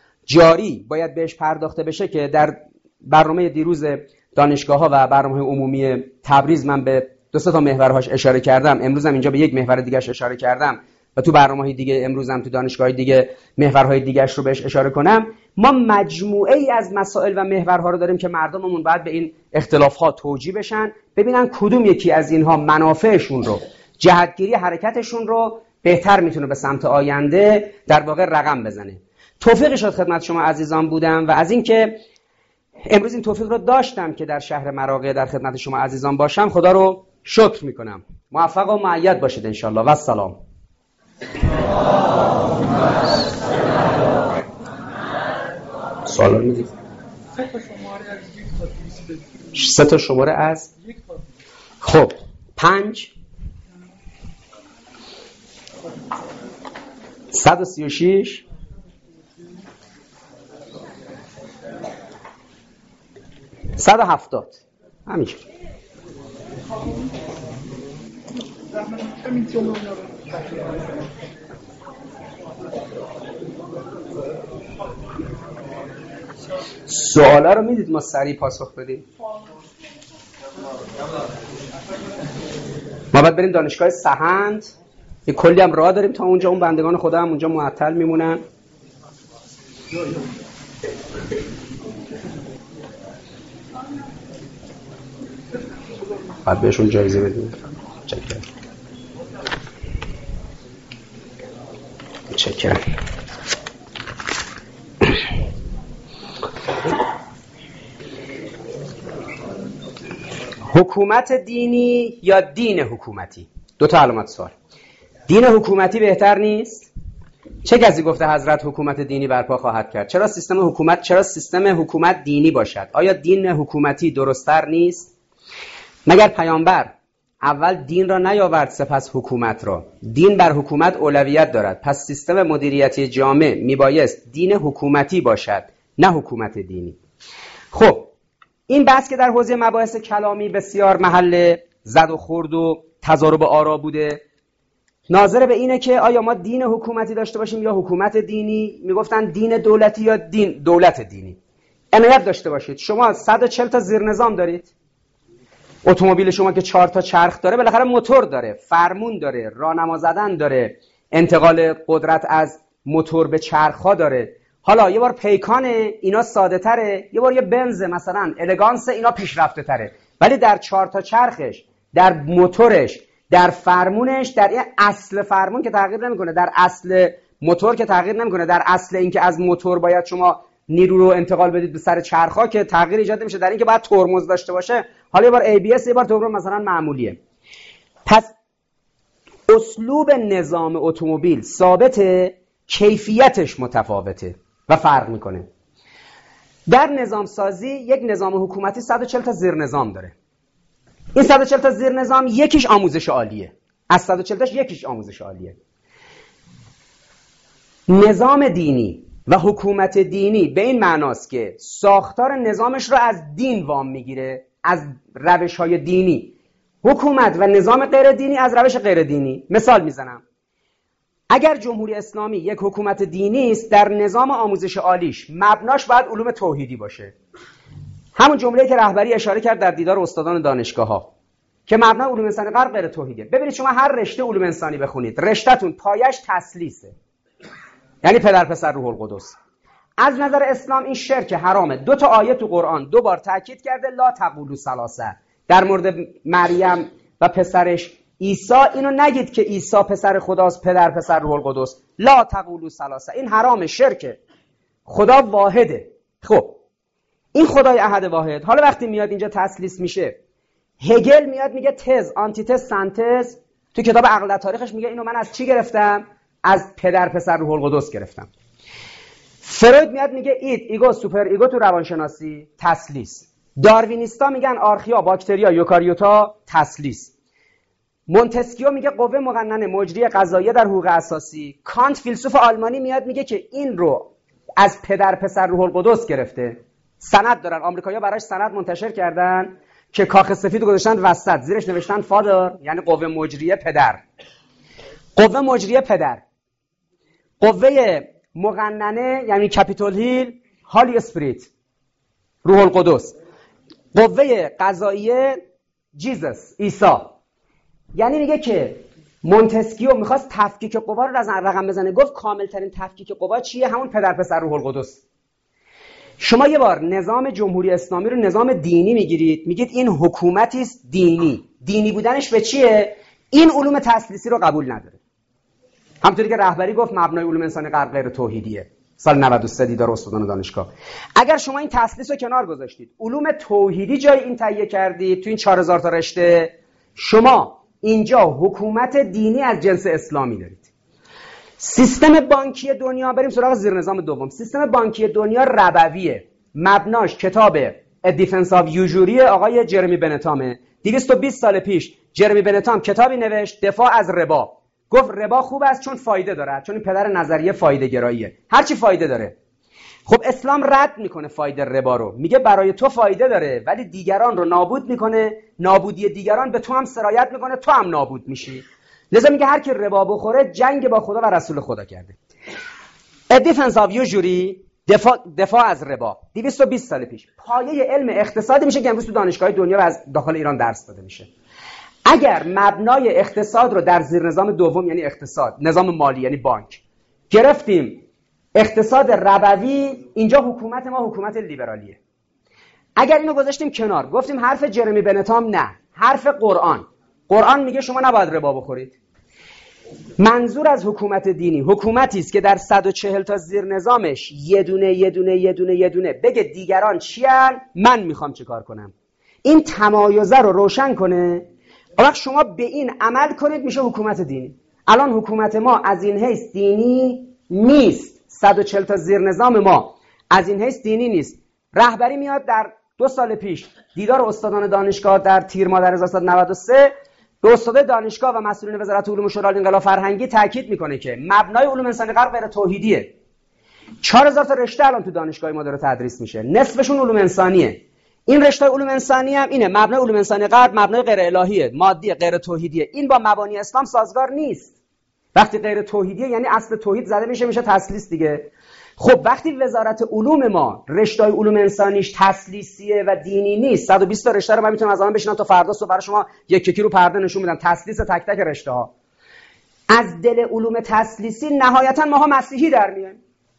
جاری باید بهش پرداخته بشه، که در برنامه دیروز دانشگاه‌ها و برنامه عمومی تبریز من به 2 تا محورهاش اشاره کردم، امروز هم اینجا به یک محور دیگه‌اش اشاره کردم و تو برنامه‌های دیگه امروز هم تو دانشگاه‌های دیگه محورهای دیگه‌اش رو بهش اشاره کنم. ما مجموعه‌ای از مسائل و محورها رو داریم که مردممون باید به این اختلاف‌ها توجیه بشن، ببینن کدوم یکی از اینها منافعشون رو، جهتگیری حرکتشون رو بهتر میتونه به سمت آینده در واقع رقم بزنه. توفیق شد خدمت شما عزیزان بودم و از اینکه امروز این توفیق رو داشتم که در شهر مراغه در خدمت شما عزیزان باشم، خدا رو شکر میکنم. موفق و مؤید باشید انشالله و السلام. سوال میدید؟ 3 تا شماره از خب 5 136 170 همینجور. سوالا رو میدید ما سریع پاسخ بدیم. ما باید بریم دانشگاه سهند، یه کلی هم راه داریم تا اونجا، اون بندگان خدا هم اونجا معطل میمونن. باید بهشون جایزه بدیم. چکرم. حکومت دینی یا دین حکومتی؟ 2 تا علامت سوال. دین حکومتی بهتر نیست؟ چه کسی گفته حضرت حکومت دینی برپا خواهد کرد؟ چرا سیستم حکومت دینی باشد؟ آیا دین حکومتی درست‌تر نیست؟ مگر پیامبر اول دین را نیاورد سپس حکومت را؟ دین بر حکومت اولویت دارد، پس سیستم مدیریتی جامع میبایست دین حکومتی باشد نه حکومت دینی. خب این بحث که در حوزه مباحث کلامی بسیار محل زد و خورد و تضارب آرا بوده، ناظر به اینه که آیا ما دین حکومتی داشته باشیم یا حکومت دینی. میگفتن دین دولتی یا دولت دینی. عنایت داشته باشید، شما 140 تا زیر نظام دارید. اتومبیل شما که 4 تا چرخ داره، بالاخره موتور داره، فرمون داره، راهنما زدن داره، انتقال قدرت از موتور به چرخ‌ها داره. حالا یه بار پیکان اینا ساده تره، یه بار یه بنز مثلا الگانس اینا پیشرفته تره، ولی در 4 تا چرخش، در موتورش، در فرمونش، در این اصل فرمون که تغییر نمیکنه، در اصل موتور که تغییر نمیکنه، در اصل این که از موتور باید شما نیرو رو انتقال بدید به سر چرخ‌ها که تغییر ایجاد نمیشه، در این که باید ترمز داشته باشه، حالا یه بار ABS یه بار ترمز مثلا معمولیه. پس اسلوب نظام اتومبیل ثابته، کیفیتش متفاوته و فرق میکنه. در نظام سازی یک نظام حکومتی 140 تا زیر نظام داره. این 140 تا زیر نظام یکیش آموزش عالیه. از 140 تاش یکیش آموزش عالیه. نظام دینی و حکومت دینی به این معناست که ساختار نظامش رو از دین وام میگیره، از روش‌های دینی. حکومت و نظام غیر دینی از روش غیر دینی. مثال میزنم. اگر جمهوری اسلامی یک حکومت دینی است، در نظام آموزش عالیش مبناش باید علوم توحیدی باشه. همون جمله‌ای که رهبری اشاره کرد در دیدار استادان دانشگاه‌ها که مبنا علوم انسانی غرب غیر توحیده. ببینید شما هر رشته علوم انسانی بخونید، رشته‌تون پایش تثلیثه، یعنی پدر پسر روح القدس. از نظر اسلام این شرک حرامه. 2 تا آیه تو قرآن 2 بار تاکید کرده لا تقولوا ثلاثه. در مورد مریم و پسرش عیسی اینو نگید که عیسی پسر خداست، پدر پسر روح القدس. لا تقولوا ثلاثه، این حرامه، شرکه. خدا واحده. خب این خدای احد واحد حالا وقتی میاد اینجا تثلیث میشه، هگل میاد میگه تز، آنتیتز، سنتز، تو کتاب عقل و تاریخش میگه اینو من از چی گرفتم؟ از پدر پسر روح القدس گرفتم. فروید میاد میگه ایگو، سوپر ایگو تو روانشناسی، تثلیث. داروینیستا میگن آرخیا، باکتریا، یوکاریوتا، تثلیث. مونتسکیو میگه قوه مقننه مجری قضاییه در حقوق اساسی. کانت فیلسوف آلمانی میاد میگه که این رو از پدر پسر روح القدس گرفته. سند دارن، آمریکایی‌ها براش سند منتشر کردن که کاخ سفید رو گذاشتن وسط، زیرش نوشتن فادر، یعنی قوه مجریه پدر. قوه مجریه پدر. قوه مقننه یعنی کپیتول هیل، هالی اسپریت، روح القدس. قوه قضاییه جیزس، عیسی. یعنی میگه که مونتسکیو میخواست تفکیک قوا رو رقم بزنه، گفت کاملترین تفکیک قوا چیه؟ همون پدر پسر روح القدس. شما یه بار نظام جمهوری اسلامی رو نظام دینی میگیرید، میگید این حکومتی است دینی. دینی بودنش به چیه؟ این علوم تثلیثی رو قبول نداره. همونطوری که رهبری گفت مبنای علوم انسانی غرب غیر توحیدیه. سال 93 دیدار استادان دانشگاه. اگر شما این تثلیث رو کنار گذاشتید، علوم توحیدی جای این تهیه کردید تو این 4000 تا رشته، شما اینجا حکومت دینی از جنس اسلامی دارید. سیستم بانکی دنیا، بریم سراغ زیر نظام دوم. سیستم بانکی دنیا ربویه. مبناش کتاب دیفنس آف یوژوری آقای جرمی بنتامه. 220 سال پیش جرمی بنتام کتابی نوشت دفاع از ربا. گفت ربا خوب است چون فایده داره، چون این پدر نظریه فایده گراییه. هر چی فایده داره. خب اسلام رد میکنه فایده ربا رو، میگه برای تو فایده داره ولی دیگران رو نابود میکنه، نابودی دیگران به تو هم سرایت میکنه، تو هم نابود میشی. لذا میگه هر کی ربا بخوره جنگ با خدا و رسول خدا کرده. دیفنس آف یوژوری، دفاع از ربا، 220 سال پیش. پایه علم اقتصادی میشه که امروز تو دانشگاه دنیا و از داخل ایران درس داده میشه. اگر مبنای اقتصاد رو در زیر نظام دوم یعنی اقتصاد، نظام مالی یعنی بانک گرفتیم، اقتصاد ربوی، اینجا حکومت ما حکومت لیبرالیه. اگر اینو گذاشتیم کنار، گفتیم حرف جرمی بنتام نه، حرف قرآن میگه شما نباید ربا بخورید. منظور از حکومت دینی حکومتی است که در 140 تا زیر نظامش یه دونه بگه دیگران چیان، من میخوام چه کار کنم. این تمایزه رو روشن کنه. وقت شما به این عمل کنید میشه حکومت دینی. الان حکومت ما از این حیث دینی نیست. 140 تا زیر نظام ما از این حیث دینی نیست. رهبری میاد در 2 سال پیش دیدار استادان دانشگاه در تیر ماه در 1993 به استادای دانشگاه و مسئولین وزارت علوم و شورای انقلاب فرهنگی تاکید میکنه که مبنای علوم انسانی غرب غیر توحیدیه. 4000 تا رشته الان تو دانشگاه ما داره تدریس میشه، نصفشون علوم انسانیه. این رشته علوم انسانی هم اینه، مبنای علوم انسانی غرب مبنای غیر الهیه، مادیه، غیر توحیدیه. این با مبانی اسلام سازگار نیست. وقتی غیر توحیدیه یعنی اصل توحید زده میشه تسلیس دیگه. خب وقتی وزارت علوم ما رشته علوم انسانیش تسلیسیه و دینی نیست، 120 تا رشته رو من میتونم از الان بشینم تا فردا صبح برای شما یکی رو پرده نشون میدم، تسلیس تک تک رشته ها. از دل علوم تسلیسی نهایتا ماها مسیحی در میایم.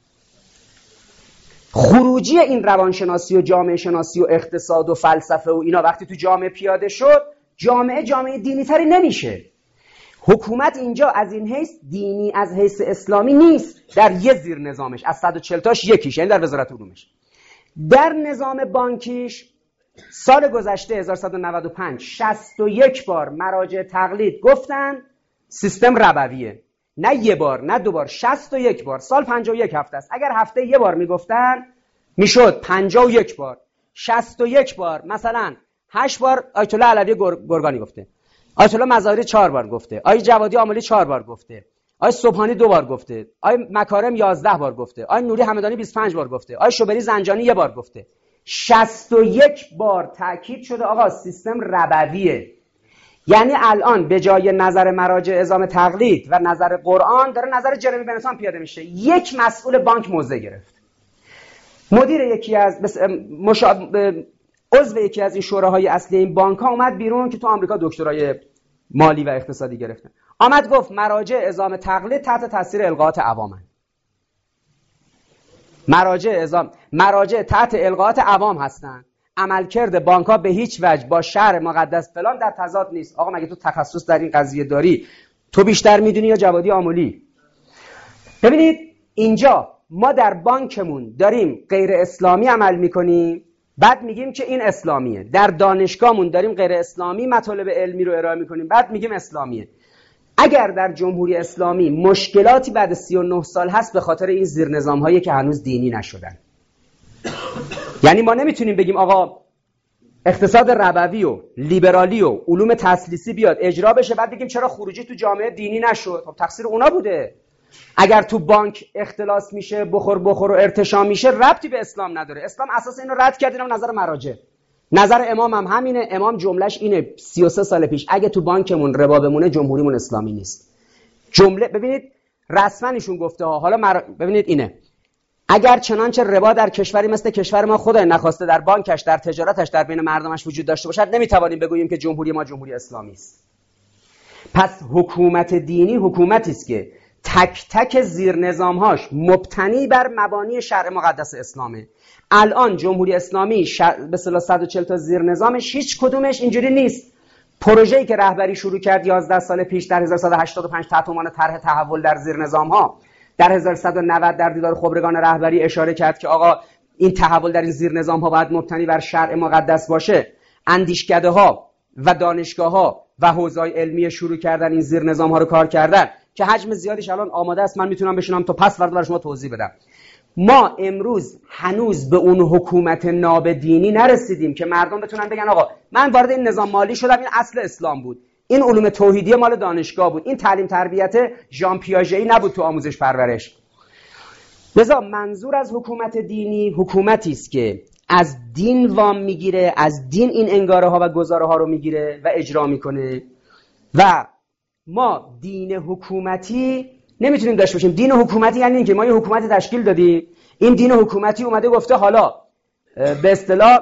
خروجی این روانشناسی و جامعه شناسی و اقتصاد و فلسفه و اینا وقتی تو جامعه پیاده شد، جامعه دینی تری نمیشه. حکومت اینجا از این حیث دینی از حیث اسلامی نیست، در یه زیر نظامش از 140 تاش یکیش، یعنی در وزارت علومش. در نظام بانکیش سال گذشته 1195 61 بار مراجع تقلید گفتن سیستم ربویه. نه یه بار نه دو بار، 61 بار. سال 51 هفته است. اگر هفته یه بار میگفتن میشد 51 بار. 61 بار مثلا 8 بار آیت الله علوی گرگانی گفته، آیت الله مظاهری 4 بار گفته، آیت جوادی آملی 4 بار گفته، آیت سبحانی 2 بار گفته، آیت مکارم 11 بار گفته، آیت نوری همدانی 25 بار گفته، آیت شوبری زنجانی 1 بار گفته. 61 بار تاکید شده آقا سیستم ربویه. یعنی الان به جای نظر مراجع اعزام تقلید و نظر قرآن داره نظر جرمی بنتان پیاده میشه. یک مسئول بانک موضع گرفت، مدیر یکی از عضو یکی از این شوراهای اصلی این بانک ها اومد بیرون که تو آمریکا دکترای مالی و اقتصادی گرفتن، آمد گفت مراجع اعزام تقلید تحت تاثیر القاءات عوامن. مراجع تحت القاءات عوام هستن. عملکرد بانک ها به هیچ وجه با شرع مقدس فلان در تضاد نیست. آقا مگه تو تخصص در این قضیه داری؟ تو بیشتر میدونی یا جوادی آملی؟ ببینید اینجا ما در بانکمون داریم غیر اسلامی عمل میکنیم، بعد میگیم که این اسلامیه. در دانشگاهمون داریم غیر اسلامی مطالب علمی رو ارائه میکنیم، بعد میگیم اسلامیه. اگر در جمهوری اسلامی مشکلاتی بعد 39 سال هست به خاطر این زیرنظام هایی که هنوز دینی نشدن. یعنی ما نمیتونیم بگیم آقا اقتصاد ربوی و لیبرالی و علوم تسلیسی بیاد اجرا بشه بعد بگیم چرا خروجی تو جامعه دینی نشد. خب تقصیر اونا بوده. اگر تو بانک اختلاس میشه، بخور و ارتشا میشه، ربطی به اسلام نداره. اسلام اساس اینو رد کرد. اینم نظر مراجع. نظر امام هم همینه. امام جملهش اینه 33 سال پیش، اگه تو بانکمون ربا بمونه جمهوریمون اسلامی نیست. جمله ببینید رسما ایشون گفته ها. حالا ببینید اینه، اگر چنانچه ربا در کشوری مثل کشور ما خدای نخواسته در بانکش، در تجارتش، در بین مردمش وجود داشته باشد، نمیتوانیم بگوییم که جمهوری ما جمهوری اسلامی است. پس حکومت دینی حکومتی است که تک تک زیر نظامهاش مبتنی بر مبانی شرع مقدس اسلامه. الان جمهوری اسلامی به اصطلاح 140 تا زیر نظامش هیچ کدومش اینجوری نیست. پروژه‌ای که رهبری شروع کرد 11 سال پیش در 1185 تحت عنوان طرح تحول در زیر نظام‌ها، در 1190 در دیدار خبرگان رهبری اشاره کرد که آقا این تحول در این زیر نظام‌ها باید مبتنی بر شرع مقدس باشه. اندیشکده‌ها و دانشگاه‌ها و حوزه‌های علمی شروع کردن این زیر نظام‌ها رو کار کردن که حجم زیادیش الان آماده است. من میتونم بشینم تا پس فردا برای شما توضیح بدم. ما امروز هنوز به اون حکومت نابدینی نرسیدیم که مردم بتونن بگن آقا من وارد این نظام مالی شدم، این اصل اسلام بود، این علوم توحیدی مال دانشگاه بود، این تعلیم تربیت ژان پیاژه‌ای نبود تو آموزش پرورش. لذا منظور از حکومت دینی حکومتی است که از دین وام میگیره، از دین این انگاره ها و گزاره ها رو میگیره و اجرا میکنه. و ما دین حکومتی نمیتونیم داشته باشیم. دین حکومتی یعنی اینکه ما یه حکومتی تشکیل دادیم، این دین حکومتی اومده گفته حالا به اصطلاح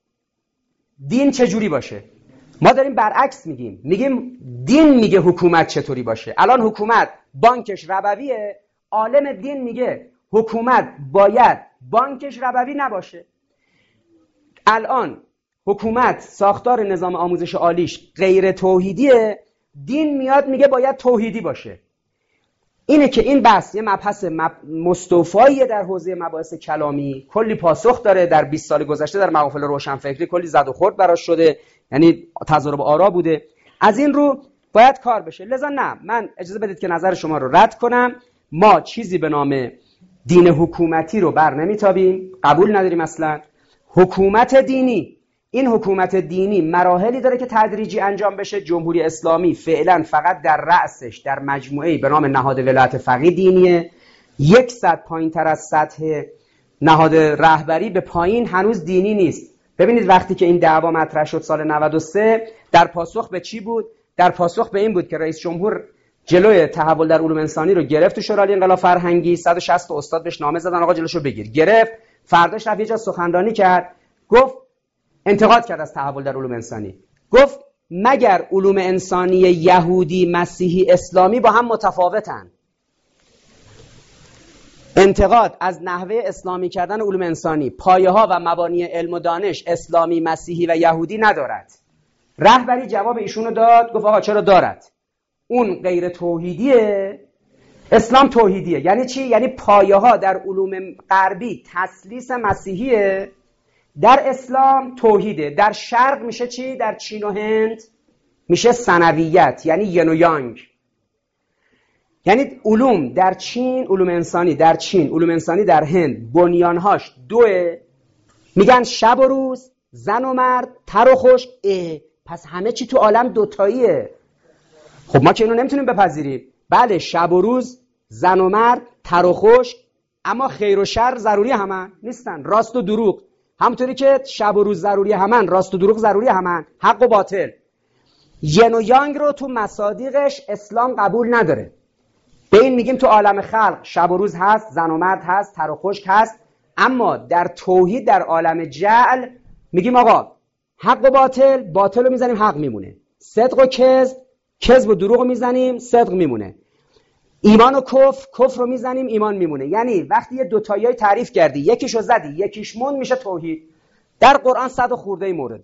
دین چجوری باشه. ما داریم برعکس میگیم دین میگه حکومت چطوری باشه. الان حکومت بانکش ربویه، عالم دین میگه حکومت باید بانکش ربوی نباشه. الان حکومت ساختار نظام آموزش عالیش غیر توحیدیه، دین میاد میگه باید توحیدی باشه. اینه که این بحث یه مبحث مستوفاییه در حوزه مباحث کلامی، کلی پاسخ داره. در 20 سال گذشته در محافل روشنفکری کلی زد و خورد براش شده، یعنی تضارب آرا بوده. از این رو باید کار بشه. لذا نه، من اجازه بدید که نظر شما رو رد کنم. ما چیزی به نام دین حکومتی رو بر نمیتابیم، قبول نداریم اصلا. حکومت دینی، این حکومت دینی مراحلی داره که تدریجی انجام بشه. جمهوری اسلامی فعلا فقط در رأسش در مجموعه‌ای به نام نهاد ولایت فقیه دینیه. 100 پایین‌تر از سطح نهاد رهبری به پایین هنوز دینی نیست. ببینید وقتی که این دعوا مطرح شد سال 93 در پاسخ به چی بود؟ در پاسخ به این بود که رئیس جمهور جلوی تحول در علوم انسانی رو گرفت تو شورای انقلاب فرهنگی، 160 استاد بهش نامه زدن آقا جلوشو بگیر. گرفت، فرداش رفت یه جا سخنرانی کرد، گفت انتقاد کرد از تحول در علوم انسانی. گفت مگر علوم انسانی یهودی، مسیحی، اسلامی با هم متفاوتن؟ انتقاد از نحوه اسلامی کردن علوم انسانی، پایه‌ها و مبانی علم و دانش اسلامی، مسیحی و یهودی ندارد. رهبری جواب ایشونو داد، گفت آقا چرا دارد؟ اون غیر توحیدیه، اسلام توحیدیه. یعنی چی؟ یعنی پایه‌ها در علوم غربی تثلیث مسیحیه، در اسلام توحیده. در شرق میشه چی؟ در چین و هند میشه ثانویت، یعنی ین و یانگ. یعنی علوم در چین، علوم انسانی در چین، علوم انسانی در هند، بنیانهاش دوه. میگن شب و روز، زن و مرد، تر و خشک. پس همه چی تو عالم دوتاییه. خب ما که اینو نمیتونیم بپذیریم. بله شب و روز، زن و مرد، تر و خشک، اما خیر و شر ضروری همن نیستن. راست و دروغ، همونطوری که شب و روز ضروری همن، راست و دروغ ضروری همن، حق و باطل. ین و یانگ رو تو مصادیقش اسلام قبول نداره. به این میگیم تو عالم خلق شب و روز هست، زن و مرد هست، تر و خشک هست، اما در توحید در عالم جعل میگیم آقا حق و باطل، باطل رو میزنیم حق میمونه. صدق و کذب، کذب و دروغ رو میزنیم صدق میمونه. ایمان و کفر، کفر رو میزنیم ایمان میمونه. یعنی وقتی یه دوتایی تعریف کردی، یکیشو زدی یکیش مون، میشه توحید. در قرآن 100 خورده مورد.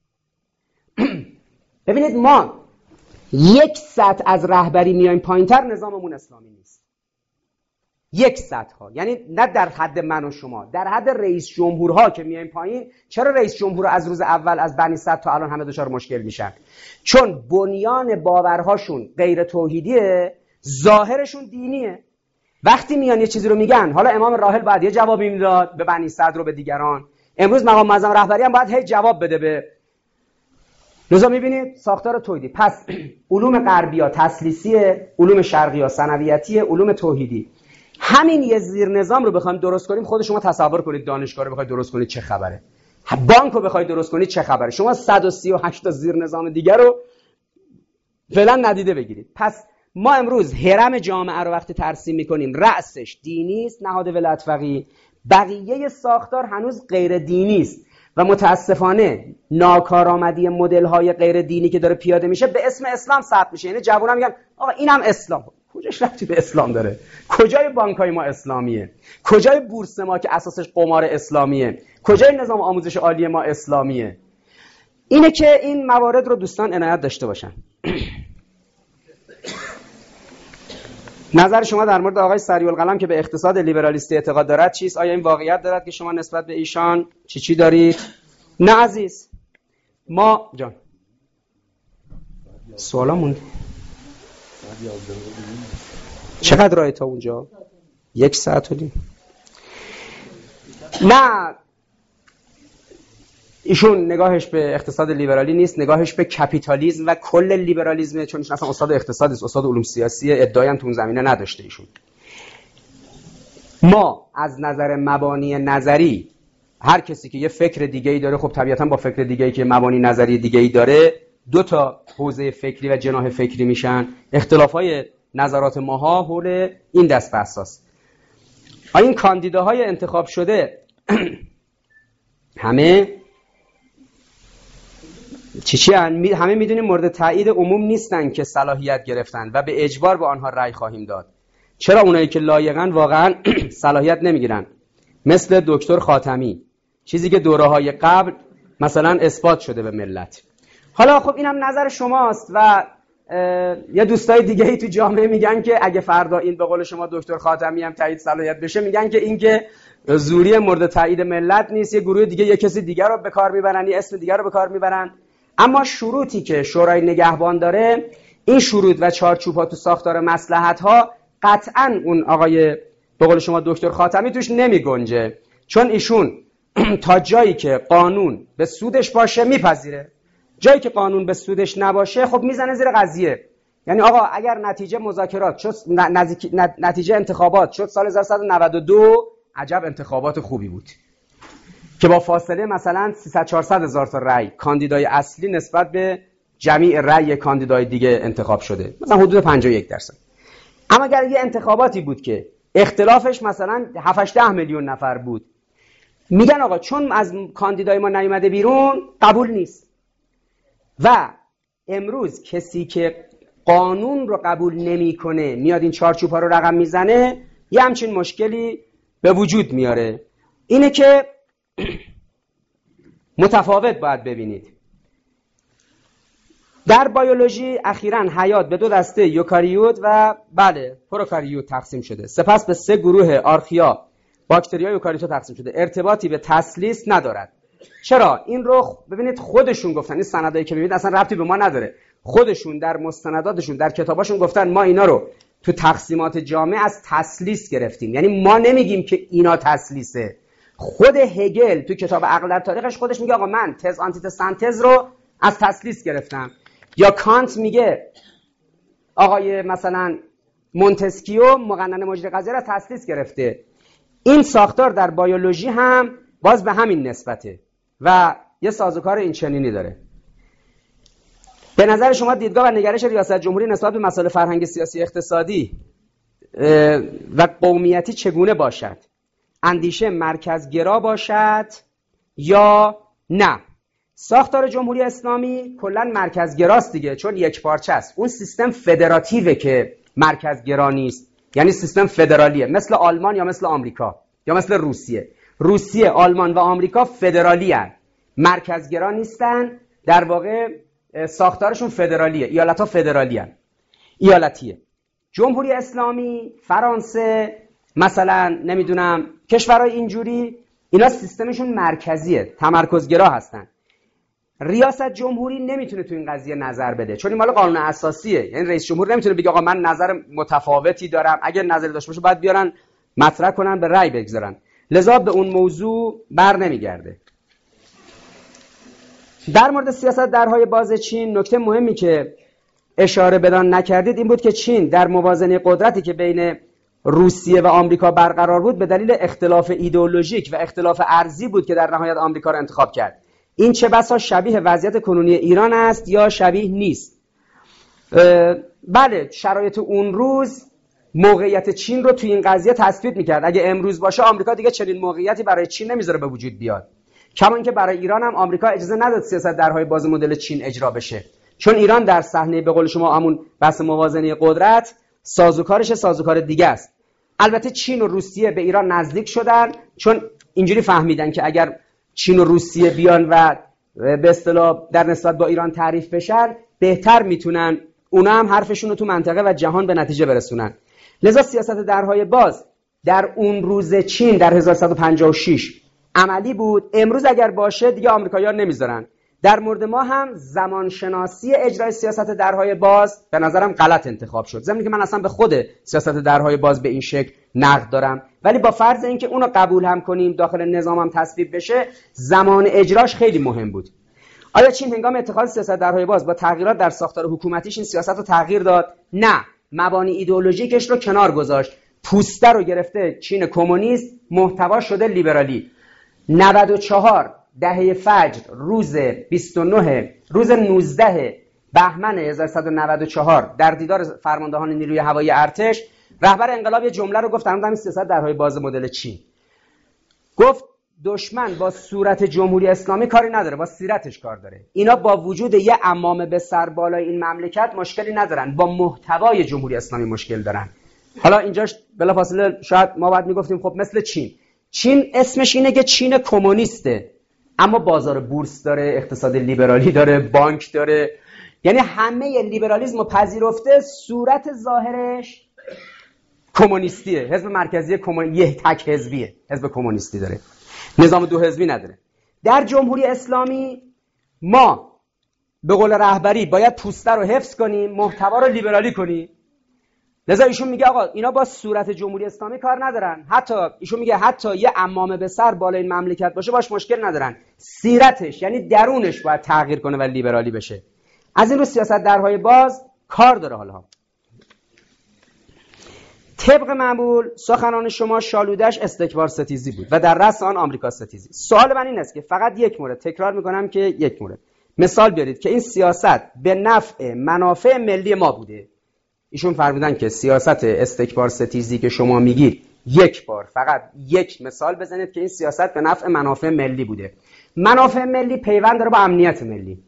ببینید ما 1 سطح از رهبری میایم پایینتر، نظاممون اسلامی نیست. 1 سطح ها، یعنی نه در حد من و شما، در حد رئیس جمهورها که میایم پایین. چرا رئیس جمهور از روز اول از بنی صدر تا الان همه دچار مشکل میشن؟ چون بنیان باورهاشون غیر توحیدیه، ظاهرشون دینیه. وقتی میان یه چیزی رو میگن، حالا امام راحل باید یه جوابی میداد به بنی صدر و به دیگران، امروز مقام معظم رهبری هم باید هی جواب بده به. لذا میبینید ساختار توحیدی. پس علوم غربی‌ها تثلیثیه، علوم شرقی‌ها ثانویتیه، علوم توحیدی. همین یه زیر نظام رو بخوایم درست کنیم، خود شما تصور کنید دانشگاه رو بخواید درست کنید چه خبره، بانک رو بخواید درست کنید چه خبره. شما 138 تا زیر نظام دیگر رو فعلا ندیده بگیرید. پس ما امروز هرم جامعه رو وقتی ترسیم میکنیم، رأسش دینی است، نهاد ولایت فقیه، بقیه ساختار هنوز غیر دینی است و متاسفانه ناکارآمدی مدل‌های غیر دینی که داره پیاده میشه به اسم اسلام ثبت میشه. یعنی جوونا میگن آقا اینم اسلام. کجاش ربطی به اسلام داره؟ کجای بانکای ما اسلامیه؟ کجای بورس ما که اساسش قمار اسلامیه؟ کجای نظام آموزش عالی ما اسلامیه؟ اینه که این موارد رو دوستان عنایت داشته باشن. نظر شما در مورد آقای سریع‌القلم که به اقتصاد لیبرالیستی اعتقاد دارد چیست؟ آیا این واقعیت دارد که شما نسبت به ایشان چی دارید؟ نه عزیز. ما جان سوالا موند. چقدر راه تا اونجا؟ 1 ساعت و نیم. نه، ایشون نگاهش به اقتصاد لیبرالی نیست، نگاهش به کپیتالیسم و کل لیبرالیسم، چون ایشون اصلا استاد اقتصاد نیست، استاد علوم سیاسی، ادعایی هم تو اون زمینه نداشته ایشون. ما از نظر مبانی نظری، هر کسی که یه فکر دیگه‌ای داره، خب طبیعتاً با فکر دیگه‌ای که مبانی نظری دیگه‌ای داره، 2 تا حوزه فکری و جناح فکری میشن. اختلاف‌های نظرات ماها حول این دست بحثاست. این کاندیداهای انتخاب شده همه همه میدونیم مورد تایید عموم نیستن که صلاحیت گرفتن و به اجبار به آنها رأی خواهیم داد. چرا اونایی که لایقن واقعا صلاحیت نمیگیرن؟ مثل دکتر خاتمی، چیزی که دوره‌های قبل مثلا اثبات شده به ملت. حالا خب اینم نظر شماست و یه دوستای دیگه‌ای تو جامعه میگن که اگه فردا این به قول شما دکتر خاتمی هم تایید صلاحیت بشه، میگن که این که زوری مورد تایید ملت نیست، یه گروه دیگه یه کسی دیگر رو به کار میبرن، یه اسم دیگر رو به کار میبرن. اما شروطی که شورای نگهبان داره، این شروط و چارچوب‌ها تو ساختار مصلحت‌ها، قطعاً اون آقای به قول شما دکتر خاتمی توش نمیگنجه، چون ایشون تا جایی که قانون به سودش باشه میپذیره، جایی که قانون به سودش نباشه خب میزنه زیر قضیه. یعنی آقا اگر نتیجه مذاکرات شد، نتیجه انتخابات شد سال 1192، عجب انتخابات خوبی بود. که با فاصله مثلا 300-400 هزار تا رأی کاندیدای اصلی نسبت به جمیع رأی کاندیدای دیگه انتخاب شده، مثلا حدود 51%. اما اگر یه انتخاباتی بود که اختلافش مثلا 7-10 میلیون نفر بود، میگن آقا چون از کاندیدای ما نیومده بیرون قبول نیست. و امروز کسی که قانون رو قبول نمیکنه میاد این چارچوب‌ها رو رقم میزنه، یه همچین مشکلی به وجود میاره. اینه که متفاوت باید ببینید. در بیولوژی اخیراً حیات به 2 دسته یوکاریوت و پروکاریوت تقسیم شده. سپس به 3 گروه آرخیا، باکتریا، یوکاریوت تقسیم شده. ارتباطی به تثلیث ندارد. چرا؟ این رو ببینید خودشون گفتن، این سندایی که میبینید اصلا ربطی به ما نداره. خودشون در مستنداتشون، در کتاباشون گفتن ما اینا رو تو تقسیمات جامعه از تثلیث گرفتیم. یعنی ما نمیگیم که اینا تثلیثه. خود هگل تو کتاب عقل در تاریخش خودش میگه آقا من تز آنتیتز سنتز رو از تثلیث گرفتم. یا کانت میگه آقای مثلا مونتسکیو مقننه مجری قضیه رو از تثلیث گرفته. این ساختار در بیولوژی هم باز به همین نسبته و یه سازوکار این چنینی داره. به نظر شما دیدگاه و نگرش ریاست جمهوری نسبت به مسائل فرهنگ سیاسی اقتصادی و قومیتی چگونه باشد؟ اندیشه مرکزگرا باشد یا نه؟ ساختار جمهوری اسلامی کلا مرکزگراست دیگه، چون یک پارچه است. اون سیستم فدراتیوه که مرکزگرا نیست، یعنی سیستم فدرالیه، مثل آلمان یا مثل آمریکا یا مثل روسیه. روسیه، آلمان و آمریکا فدرالی هستند، مرکزگرا نیستن. در واقع ساختارشون فدرالیه، ایالت‌ها فدرالی هستند، ایالتیه. جمهوری اسلامی، فرانسه، مثلا نمیدونم کشورهای اینجوری، اینا سیستمشون مرکزیه، تمرکزگرا هستن. ریاست جمهوری نمیتونه تو این قضیه نظر بده، چون این مال قانون اساسیه. یعنی رئیس جمهور نمیتونه بگه آقا من نظر متفاوتی دارم، اگر نظری داشته باشه باید بیارن مطرح کنن، به رأی بگذارن. لذا به اون موضوع بر نمیگرده. در مورد سیاست درهای باز چین، نکته مهمی که اشاره بدان نکردید این بود که چین در موازنه قدرتی که بین روسیه و آمریکا برقرار بود به دلیل اختلاف ایدئولوژیک و اختلاف ارزی بود که در نهایت آمریکا را انتخاب کرد. این چه بسا شبیه وضعیت کنونی ایران است یا شبیه نیست. بله، شرایط اون روز موقعیت چین رو توی این قضیه تثبیت میکرد. اگه امروز باشه آمریکا دیگه چنین موقعیتی برای چین نمیذاره به وجود بیاد. کما اینکه برای ایران هم آمریکا اجازه نداد سیاست درهای باز مدل چین اجرا بشه، چون ایران در صحنه به قول شما همون بحث موازنه قدرت سازوکارش سازوکار دیگه است. البته چین و روسیه به ایران نزدیک شدن، چون اینجوری فهمیدن که اگر چین و روسیه بیان و به اصطلاح در نسبت با ایران تعریف بشن بهتر میتونن اونا هم حرفشون رو تو منطقه و جهان به نتیجه برسونن. لذا سیاست درهای باز در اون روز چین در 1156 عملی بود. امروز اگر باشه دیگه آمریکایی‌ها نمیذارن. در مورد ما هم زمانشناسی اجرای سیاست درهای باز به نظرم غلط انتخاب شد، ضمن که من اصلا به خود سیاست درهای باز به این شکل نقد دارم، ولی با فرض اینکه اونو قبول هم کنیم داخل نظام هم تصویب بشه، زمان اجراش خیلی مهم بود. آیا چین هنگام اتخاذ سیاست درهای باز با تغییرات در ساختار حکومتیش این سیاست رو تغییر داد؟ نه، مبانی ایدئولوژیکش رو کنار گذاشت، پوسته رو گرفته چین کمونیست، محتوا شده لیبرالی. 94 دهه فجر روز 19 بهمن 1194 در دیدار فرماندهان نیروی هوایی ارتش، رهبر انقلاب یه جمله رو گفت در مورد سیاست درهای باز مدل چین. گفت دشمن با صورت جمهوری اسلامی کاری نداره، با سیرتش کار داره. اینا با وجود یه عمامه به سر بالای این مملکت مشکلی ندارن، با محتوای جمهوری اسلامی مشکل دارن. حالا اینجاش بلافاصله شاید ما باید میگفتیم خب مثل چین اسمش اینه که چین کمونیسته، اما بازار بورس داره، اقتصاد لیبرالی داره، بانک داره، یعنی همه لیبرالیسم رو پذیرفته، صورت ظاهرش کمونیستیه. حزب مرکزی یه تک حزبیه، حزب کمونیستی داره، نظام دو حزبی نداره. در جمهوری اسلامی ما به قول رهبری باید پوسته رو حفظ کنیم، محتوا رو لیبرالی کنیم. لذا ایشون میگه آقا اینا با صورت جمهوری اسلامی کار ندارن، حتی ایشون میگه حتی یه عمامه به سر بالای این مملکت باشه باش مشکل ندارن، سیرتش یعنی درونش باید تغییر کنه و لیبرالی بشه. از این رو سیاست درهای باز کار داره. حالا طبق معمول سخنان شما شالودش استکبار ستیزی بود و در رأس آن آمریکا ستیزی. سوال من این است که فقط یک مورد، تکرار میکنم که یک مورد مثال بیارید که این سیاست به نفع منافع ملی ما بوده. ایشون فرمودن که سیاست استکبار ستیزی که شما میگید یک بار فقط یک مثال بزنید که این سیاست به نفع منافع ملی بوده. منافع ملی پیوند داره با امنیت ملی.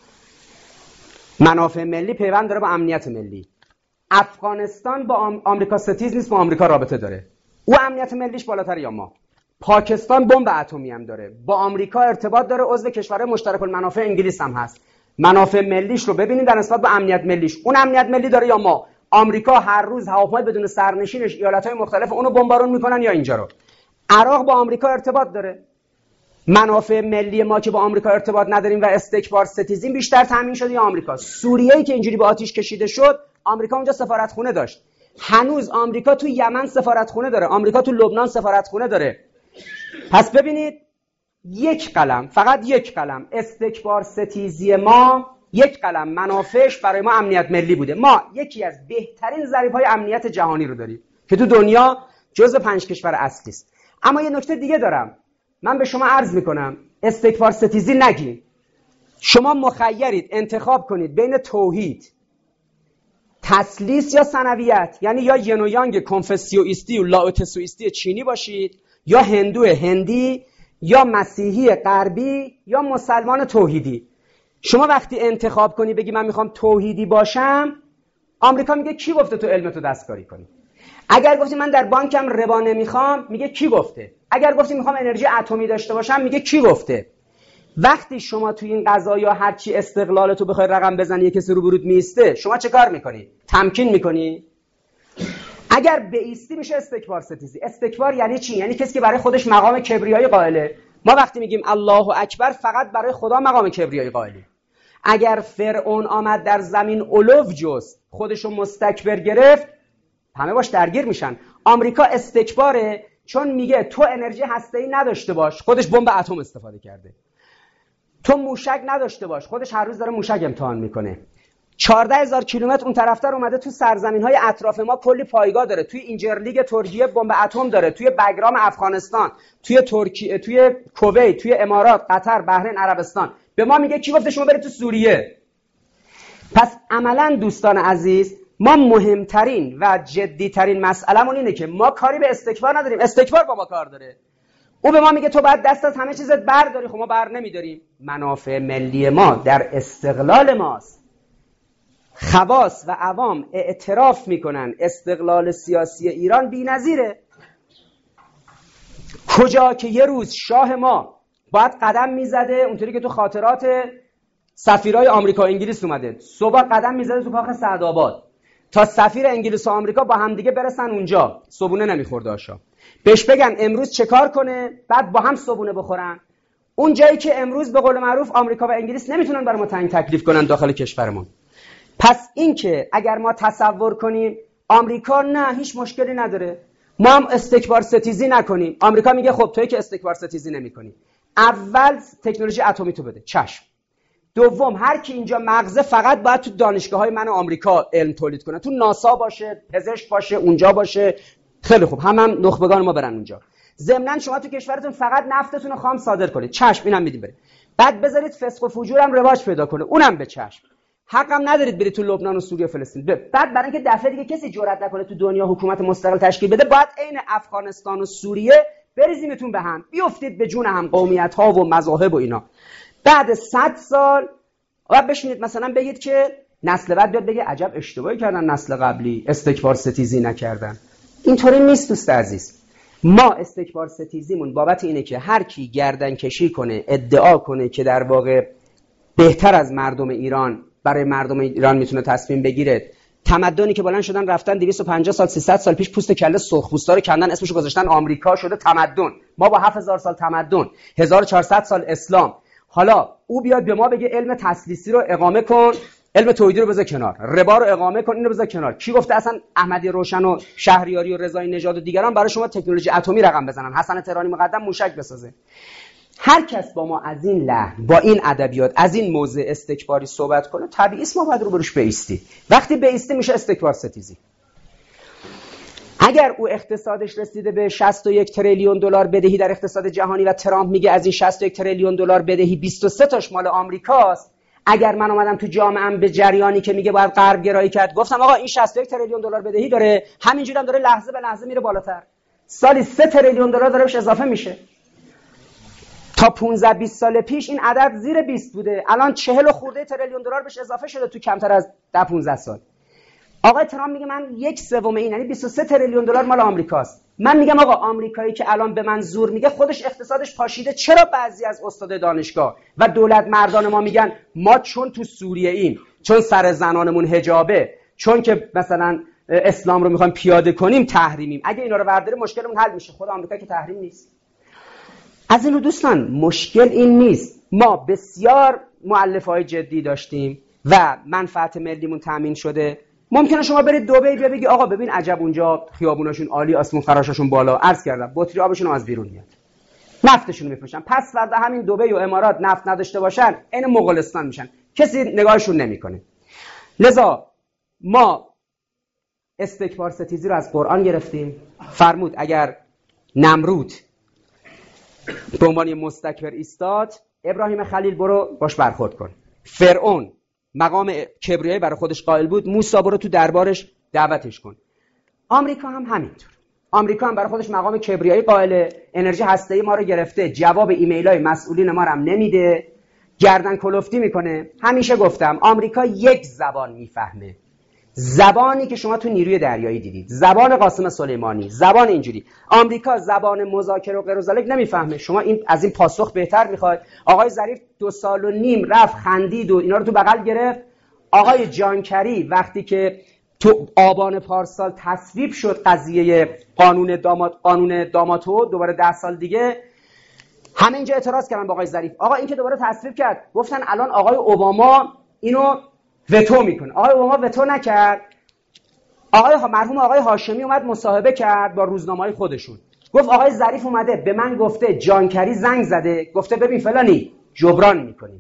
منافع ملی پیوند داره با امنیت ملی. افغانستان با آمریکا ستیز نیست، با آمریکا رابطه داره. او امنیت ملیش بالاتر یا ما؟ پاکستان بمب اتمی هم داره، با آمریکا ارتباط داره، عضو کشورهای مشترک المنافع انگلیس هم هست. منافع ملیش رو ببینید در نسبت به امنیت ملیش. اون امنیت ملی داره یا ما؟ آمریکا هر روز هواپیمای بدون سرنشینش ایالت‌های مختلف اونو بمبارون میکنن یا اینجا رو. عراق با آمریکا ارتباط داره. منافع ملی ما که با آمریکا ارتباط نداریم و استکبار ستیزیم بیشتر تامین شده یا آمریکا؟ سوریه‌ای که اینجوری به آتش کشیده شد، آمریکا اونجا سفارتخونه داشت. هنوز آمریکا تو یمن سفارتخونه داره، آمریکا تو لبنان سفارتخونه داره. پس ببینید یک قلم، فقط یک قلم استکبار ستیزی ما، یک قلم منافعش برای ما امنیت ملی بوده. ما یکی از بهترین ظریف‌های امنیت جهانی رو داریم که تو دنیا جزو 5 کشور اصلی است. اما یه نکته دیگه دارم، من به شما عرض میکنم استکبار ستیزی نگید. شما مخیرید انتخاب کنید بین توحید، تثلیث یا ثنویت، یعنی یا ین و یانگ کنفسیویستی و لاوتسویستی چینی باشید، یا هندو هندی، یا مسیحی غربی، یا مسلمان توحیدی. شما وقتی انتخاب کنی بگی من میخوام توحیدی باشم، آمریکا میگه کی گفته تو علمتو دستکاری کنی؟ اگر گفتی من در بانکم ربا نمیخوام، میگه کی گفته؟ اگر گفتی میخوام انرژی اتمی داشته باشم، میگه کی گفته؟ وقتی شما تو این قضایا هر چی استقلالتو بخوای رقم بزنی یه کسی روبروت میسته، شما چه کار میکنی؟ تمکین میکنی؟ اگر بایستی میشه استکبار ستیزی. استکبار یعنی چی؟ یعنی کسی که برای خودش مقام کبریایی قائله. ما وقتی میگیم الله اکبر فقط برای خدا مقام کبریایی قائله. اگر فرعون آمد در زمین علو جست، خودشو مستکبر گرفت، همه باش درگیر میشن. آمریکا استکباره چون میگه تو انرژی هسته‌ای نداشته باش، خودش بمب اتم استفاده کرده. تو موشک نداشته باش، خودش هر روز داره موشک امتحان میکنه. 14,000 کیلومتر اون طرفتر اومده تو سرزمین‌های اطراف ما کلی پایگاه داره. توی اینجرلیگ ترکیه بمب اتم داره، توی بگرام افغانستان، توی ترکیه، توی کویت، توی امارات، قطر، بحرین، عربستان. به ما میگه کی گفته شما برید تو سوریه؟ پس عملاً دوستان عزیز، ما مهمترین و جدیترین مسئله‌مون اینه که ما کاری به استکبار نداریم، استکبار با ما کار داره. او به ما میگه تو باید دست از همه چیزت برداری، خب ما بر نمیداریم. منافع ملی ما در استقلال ماست. خواص و عوام اعتراف میکنن استقلال سیاسی ایران بی‌نظیره. کجا که یه روز شاه ما باید قدم میزده، اونطوری که تو خاطرات سفیرای آمریکا و انگلیس اومده، صبح قدم میزده تو کاخ سعدآباد تا سفیر انگلیس و آمریکا با هم دیگه برسن اونجا، صبونه نمیخورده آشا، بهش بگن امروز چه کار کنه، بعد با هم صبونه بخورن. اون جایی که امروز به قول معروف آمریکا و انگلیس نمیتونن برای ما تعیین تکلیف کنن داخل کشورمون. پس این که اگر ما تصور کنیم آمریکا نه هیچ مشکلی نداره، ما هم استکبار ستیزی نکنیم، آمریکا میگه خب تویی که استکبار ستیزی نمی‌کنی، اول تکنولوژی اتمی تو بده، چشم. دوم هر کی اینجا مغزه فقط باید تو دانشگاه‌های من آمریکا علم تولید کنه، تو ناسا باشه، پزشک باشه، اونجا باشه، خیلی خوب، هم نخبگان ما برن اونجا. ضمناً شما تو کشورتون فقط نفتتون رو خام صادر کنید، چشم، اینم میدیم بره. بعد بذارید فسق و فجور هم رواج پیدا کنه، اونم به چشم. حقم ندارید برید تو لبنان و سوریه و فلسطین. بعد برای اینکه دفعه دیگه کسی جرئت نکنه تو دنیا حکومت مستقل تشکیل بده، باید عین افغانستان و سوریه بریزیمتون به هم، بیافتید به جون هم، قومیت‌ها و مذاهب و اینا. بعد 100 سال بعد بشینید مثلا بگید که نسل بعد بیاد بگه عجب اشتباهی کردن نسل قبلی، استکبار ستیزی نکردن. اینطوری نیست دوست عزیز. ما استکبار ستیزیمون بابت اینه که هر کی گردن کشی کنه، ادعا کنه که در واقع بهتر از مردم ایران برای مردم ایران میتونه تصمیم بگیره. تمدنی که بلند شدن رفتن 250 سال 300 سال پیش پوست کله سرخپوستا رو کندن، اسمشو گذاشتن آمریکا، شده تمدن. ما با 7000 سال تمدن، 1400 سال اسلام. حالا او بیاد به ما بگه علم تثلیثی رو اقامه کن، علم توحیدی رو بذار کنار، ربا رو اقامه کن، اینو بذار کنار. کی گفته اصلا احمدی روشن و شهریاری و رضای نژاد و دیگران برای شما تکنولوژی اتمی رقم بزنن، حسن تهرانی مقدم موشک بسازه؟ هر کس با ما از این لحن، با این ادبیات، از این موضع استکباری صحبت کنه، طبیعیه ما باید رو بروش بایستی. وقتی بایستی میشه استکبار ستیزی. اگر او اقتصادش رسیده به 61 تریلیون دلار بدهی در اقتصاد جهانی و ترامپ میگه از این 61 تریلیون دلار بدهی 23 تاش مال آمریکاست، اگر من اومدم تو جامعه‌ام به جریانی که میگه باید غرب گرایی کرد گفتم آقا این 61 تریلیون دلار بدهی داره، همینجوری هم داره لحظه به لحظه میره بالاتر، سالی 3 تریلیون دلار داره بهش اضافه میشه. تا 15-20 سال پیش این عدد زیر 20 بوده، الان 40 خورده تریلیون دلار بهش اضافه شده تو کمتر از 10-15 سال. آقای ترامپ میگه من 1/3 این، یعنی 23 تریلیون دلار مال آمریکاست. من میگم آقا آمریکایی که الان به من زور میگه خودش اقتصادش پاشیده، چرا بعضی از استاد دانشگاه و دولت مردان ما میگن ما چون تو سوریه ایم، چون سر زنانمون حجابه، چون که مثلا اسلام رو میخوایم پیاده کنیم تحریمیم، اگه اینا رو برداریم مشکلمون حل میشه. خود آمریکا که تحریم نیست. از اینو دوستان مشکل این نیست، ما بسیار مؤلفه‌های جدی داشتیم و منفعت ملیمون تامین شده. ممکنه شما برید دبی بگی آقا ببین عجب اونجا خیابوناشون عالی، آسمون فراشاشون بالا، عرض کردم بطری آبشون از بیرون میاد، نفتشون رو میفروشن. پس فردا همین دبی و امارات نفت نداشته باشن عین مغولستان میشن، کسی نگاهشون نمیکنه. لذا ما استکبار ستیزی رو از قرآن گرفتیم. فرمود اگر نمرود به عنوان مستکبر ایستاد، ابراهیم خلیل برو باش برخورد کن. فرعون مقام کبریایی برای خودش قائل بود، موسی برو تو دربارش دعوتش کن. آمریکا هم همینطور. آمریکا هم برای خودش مقام کبریایی قائله، انرژی هسته‌ای ما رو گرفته، جواب ایمیل‌های مسئولین ما رو هم نمیده، گردن کلفتی میکنه. همیشه گفتم آمریکا یک زبان میفهمه، زبانی که شما تو نیروی دریایی دیدید، زبان قاسم سلیمانی، زبان اینجوری. آمریکا زبان مذاکره و غیر و ذالک نمیفهمه. شما این از این پاسخ بهتر میخواید؟ آقای ظریف 2.5 سال رفت خندید و اینا رو تو بغل گرفت. آقای جانکری وقتی که تو آبان پارسال تصویب شد قضیه قانون داماتو، دوباره 10 سال دیگه همه اینجا اعتراض کردن با آقای ظریف. آقا این که دوباره تصویب کرد، گفتن الان آقای اوباما اینو وتو میکنه. آقای اوباما وتو نکرد. مرحوم آقای هاشمی اومد مصاحبه کرد با روزنامه‌های خودشون، گفت آقای ظریف اومده به من گفته جانکری زنگ زده گفته ببین فلانی جبران میکنیم.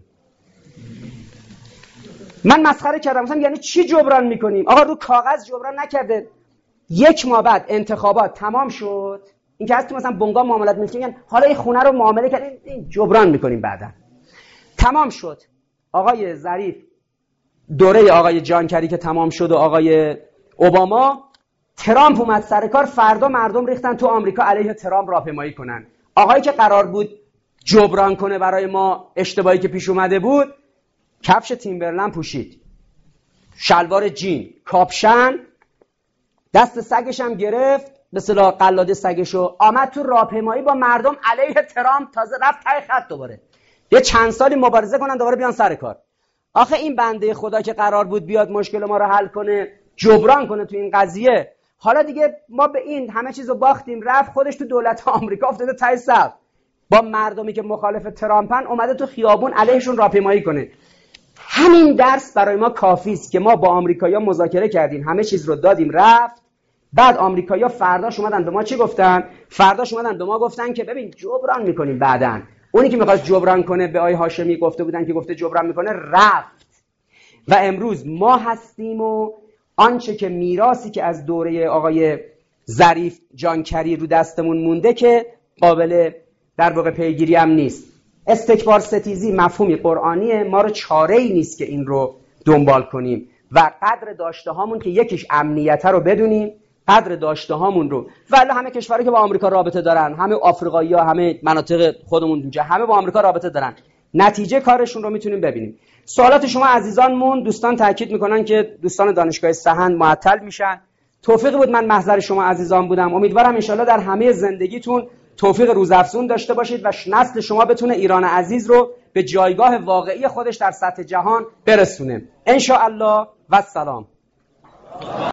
من مسخره کردم، گفتم یعنی چی جبران میکنیم؟ آقا رو کاغذ جبران نکرده. 1 ماه بعد انتخابات تمام شد، این که از تو مثلا بنگاه معاملات میگن حالا این خونه رو معامله کردیم، این جبران میکنیم بعدا. تمام شد. آقای ظریف دوره آقای جانکری که تمام شد و آقای اوباما، ترامپ اومد سر کار. فردا مردم ریختن تو آمریکا علیه ترامپ راهپیمایی کنن. آقایی که قرار بود جبران کنه برای ما اشتباهی که پیش اومده بود، کفش تیمبرلند پوشید، شلوار جین، کاپشن، دست سگش هم گرفت به اصطلاح قلاده سگشو، آمد تو راهپیمایی با مردم علیه ترامپ. تازه رفت ته خط دوباره یه چند سالی مبارزه کنن دوباره بیان سر کار. آخه این بنده خدا که قرار بود بیاد مشکل ما رو حل کنه، جبران کنه تو این قضیه، حالا دیگه ما به این همه چیزو باختیم، رفت خودش تو دولت آمریکا افتاده ته صف با مردمی که مخالف ترامپن، اومده تو خیابون علیهشون راهپیمایی کنه. همین درس برای ما کافی است که ما با آمریکایی‌ها مذاکره کردیم، همه چیز رو دادیم رفت. بعد آمریکایی‌ها فرداش اومدن به ما چی گفتن؟ فرداش اومدن به ما گفتن که ببین جبران می‌کنیم. بعدن اونی که می‌خواست جبران کنه به آقای هاشمی گفته بودن که گفته جبران می‌کنه، رفت. و امروز ما هستیم و آنچه که میراثی که از دوره آقای ظریف جانکری رو دستمون مونده که قابل در واقع پیگیری هم نیست. استکبار ستیزی مفهومی قرآنیه، ما رو چاره‌ای نیست که این رو دنبال کنیم و قدر داشته هامون که یکیش امنیت رو بدونیم، قدر داشته هامون رو. ولی همه کشورها که با آمریکا رابطه دارن، همه آفریقایی‌ها، همه مناطق خودمون اینجا همه با آمریکا رابطه دارن، نتیجه کارشون رو میتونیم ببینیم. سوالات شما عزیزانمون، دوستان تاکید میکنن که دوستان دانشگاه سهند معطل میشن. توفیق بود من محضر شما عزیزان بودم. امیدوارم انشالله در همه زندگیتون توفیق روزافزون داشته باشید و نسل شما بتونه ایران عزیز رو به جایگاه واقعی خودش در سطح جهان برسونه. انشاءالله و السلام.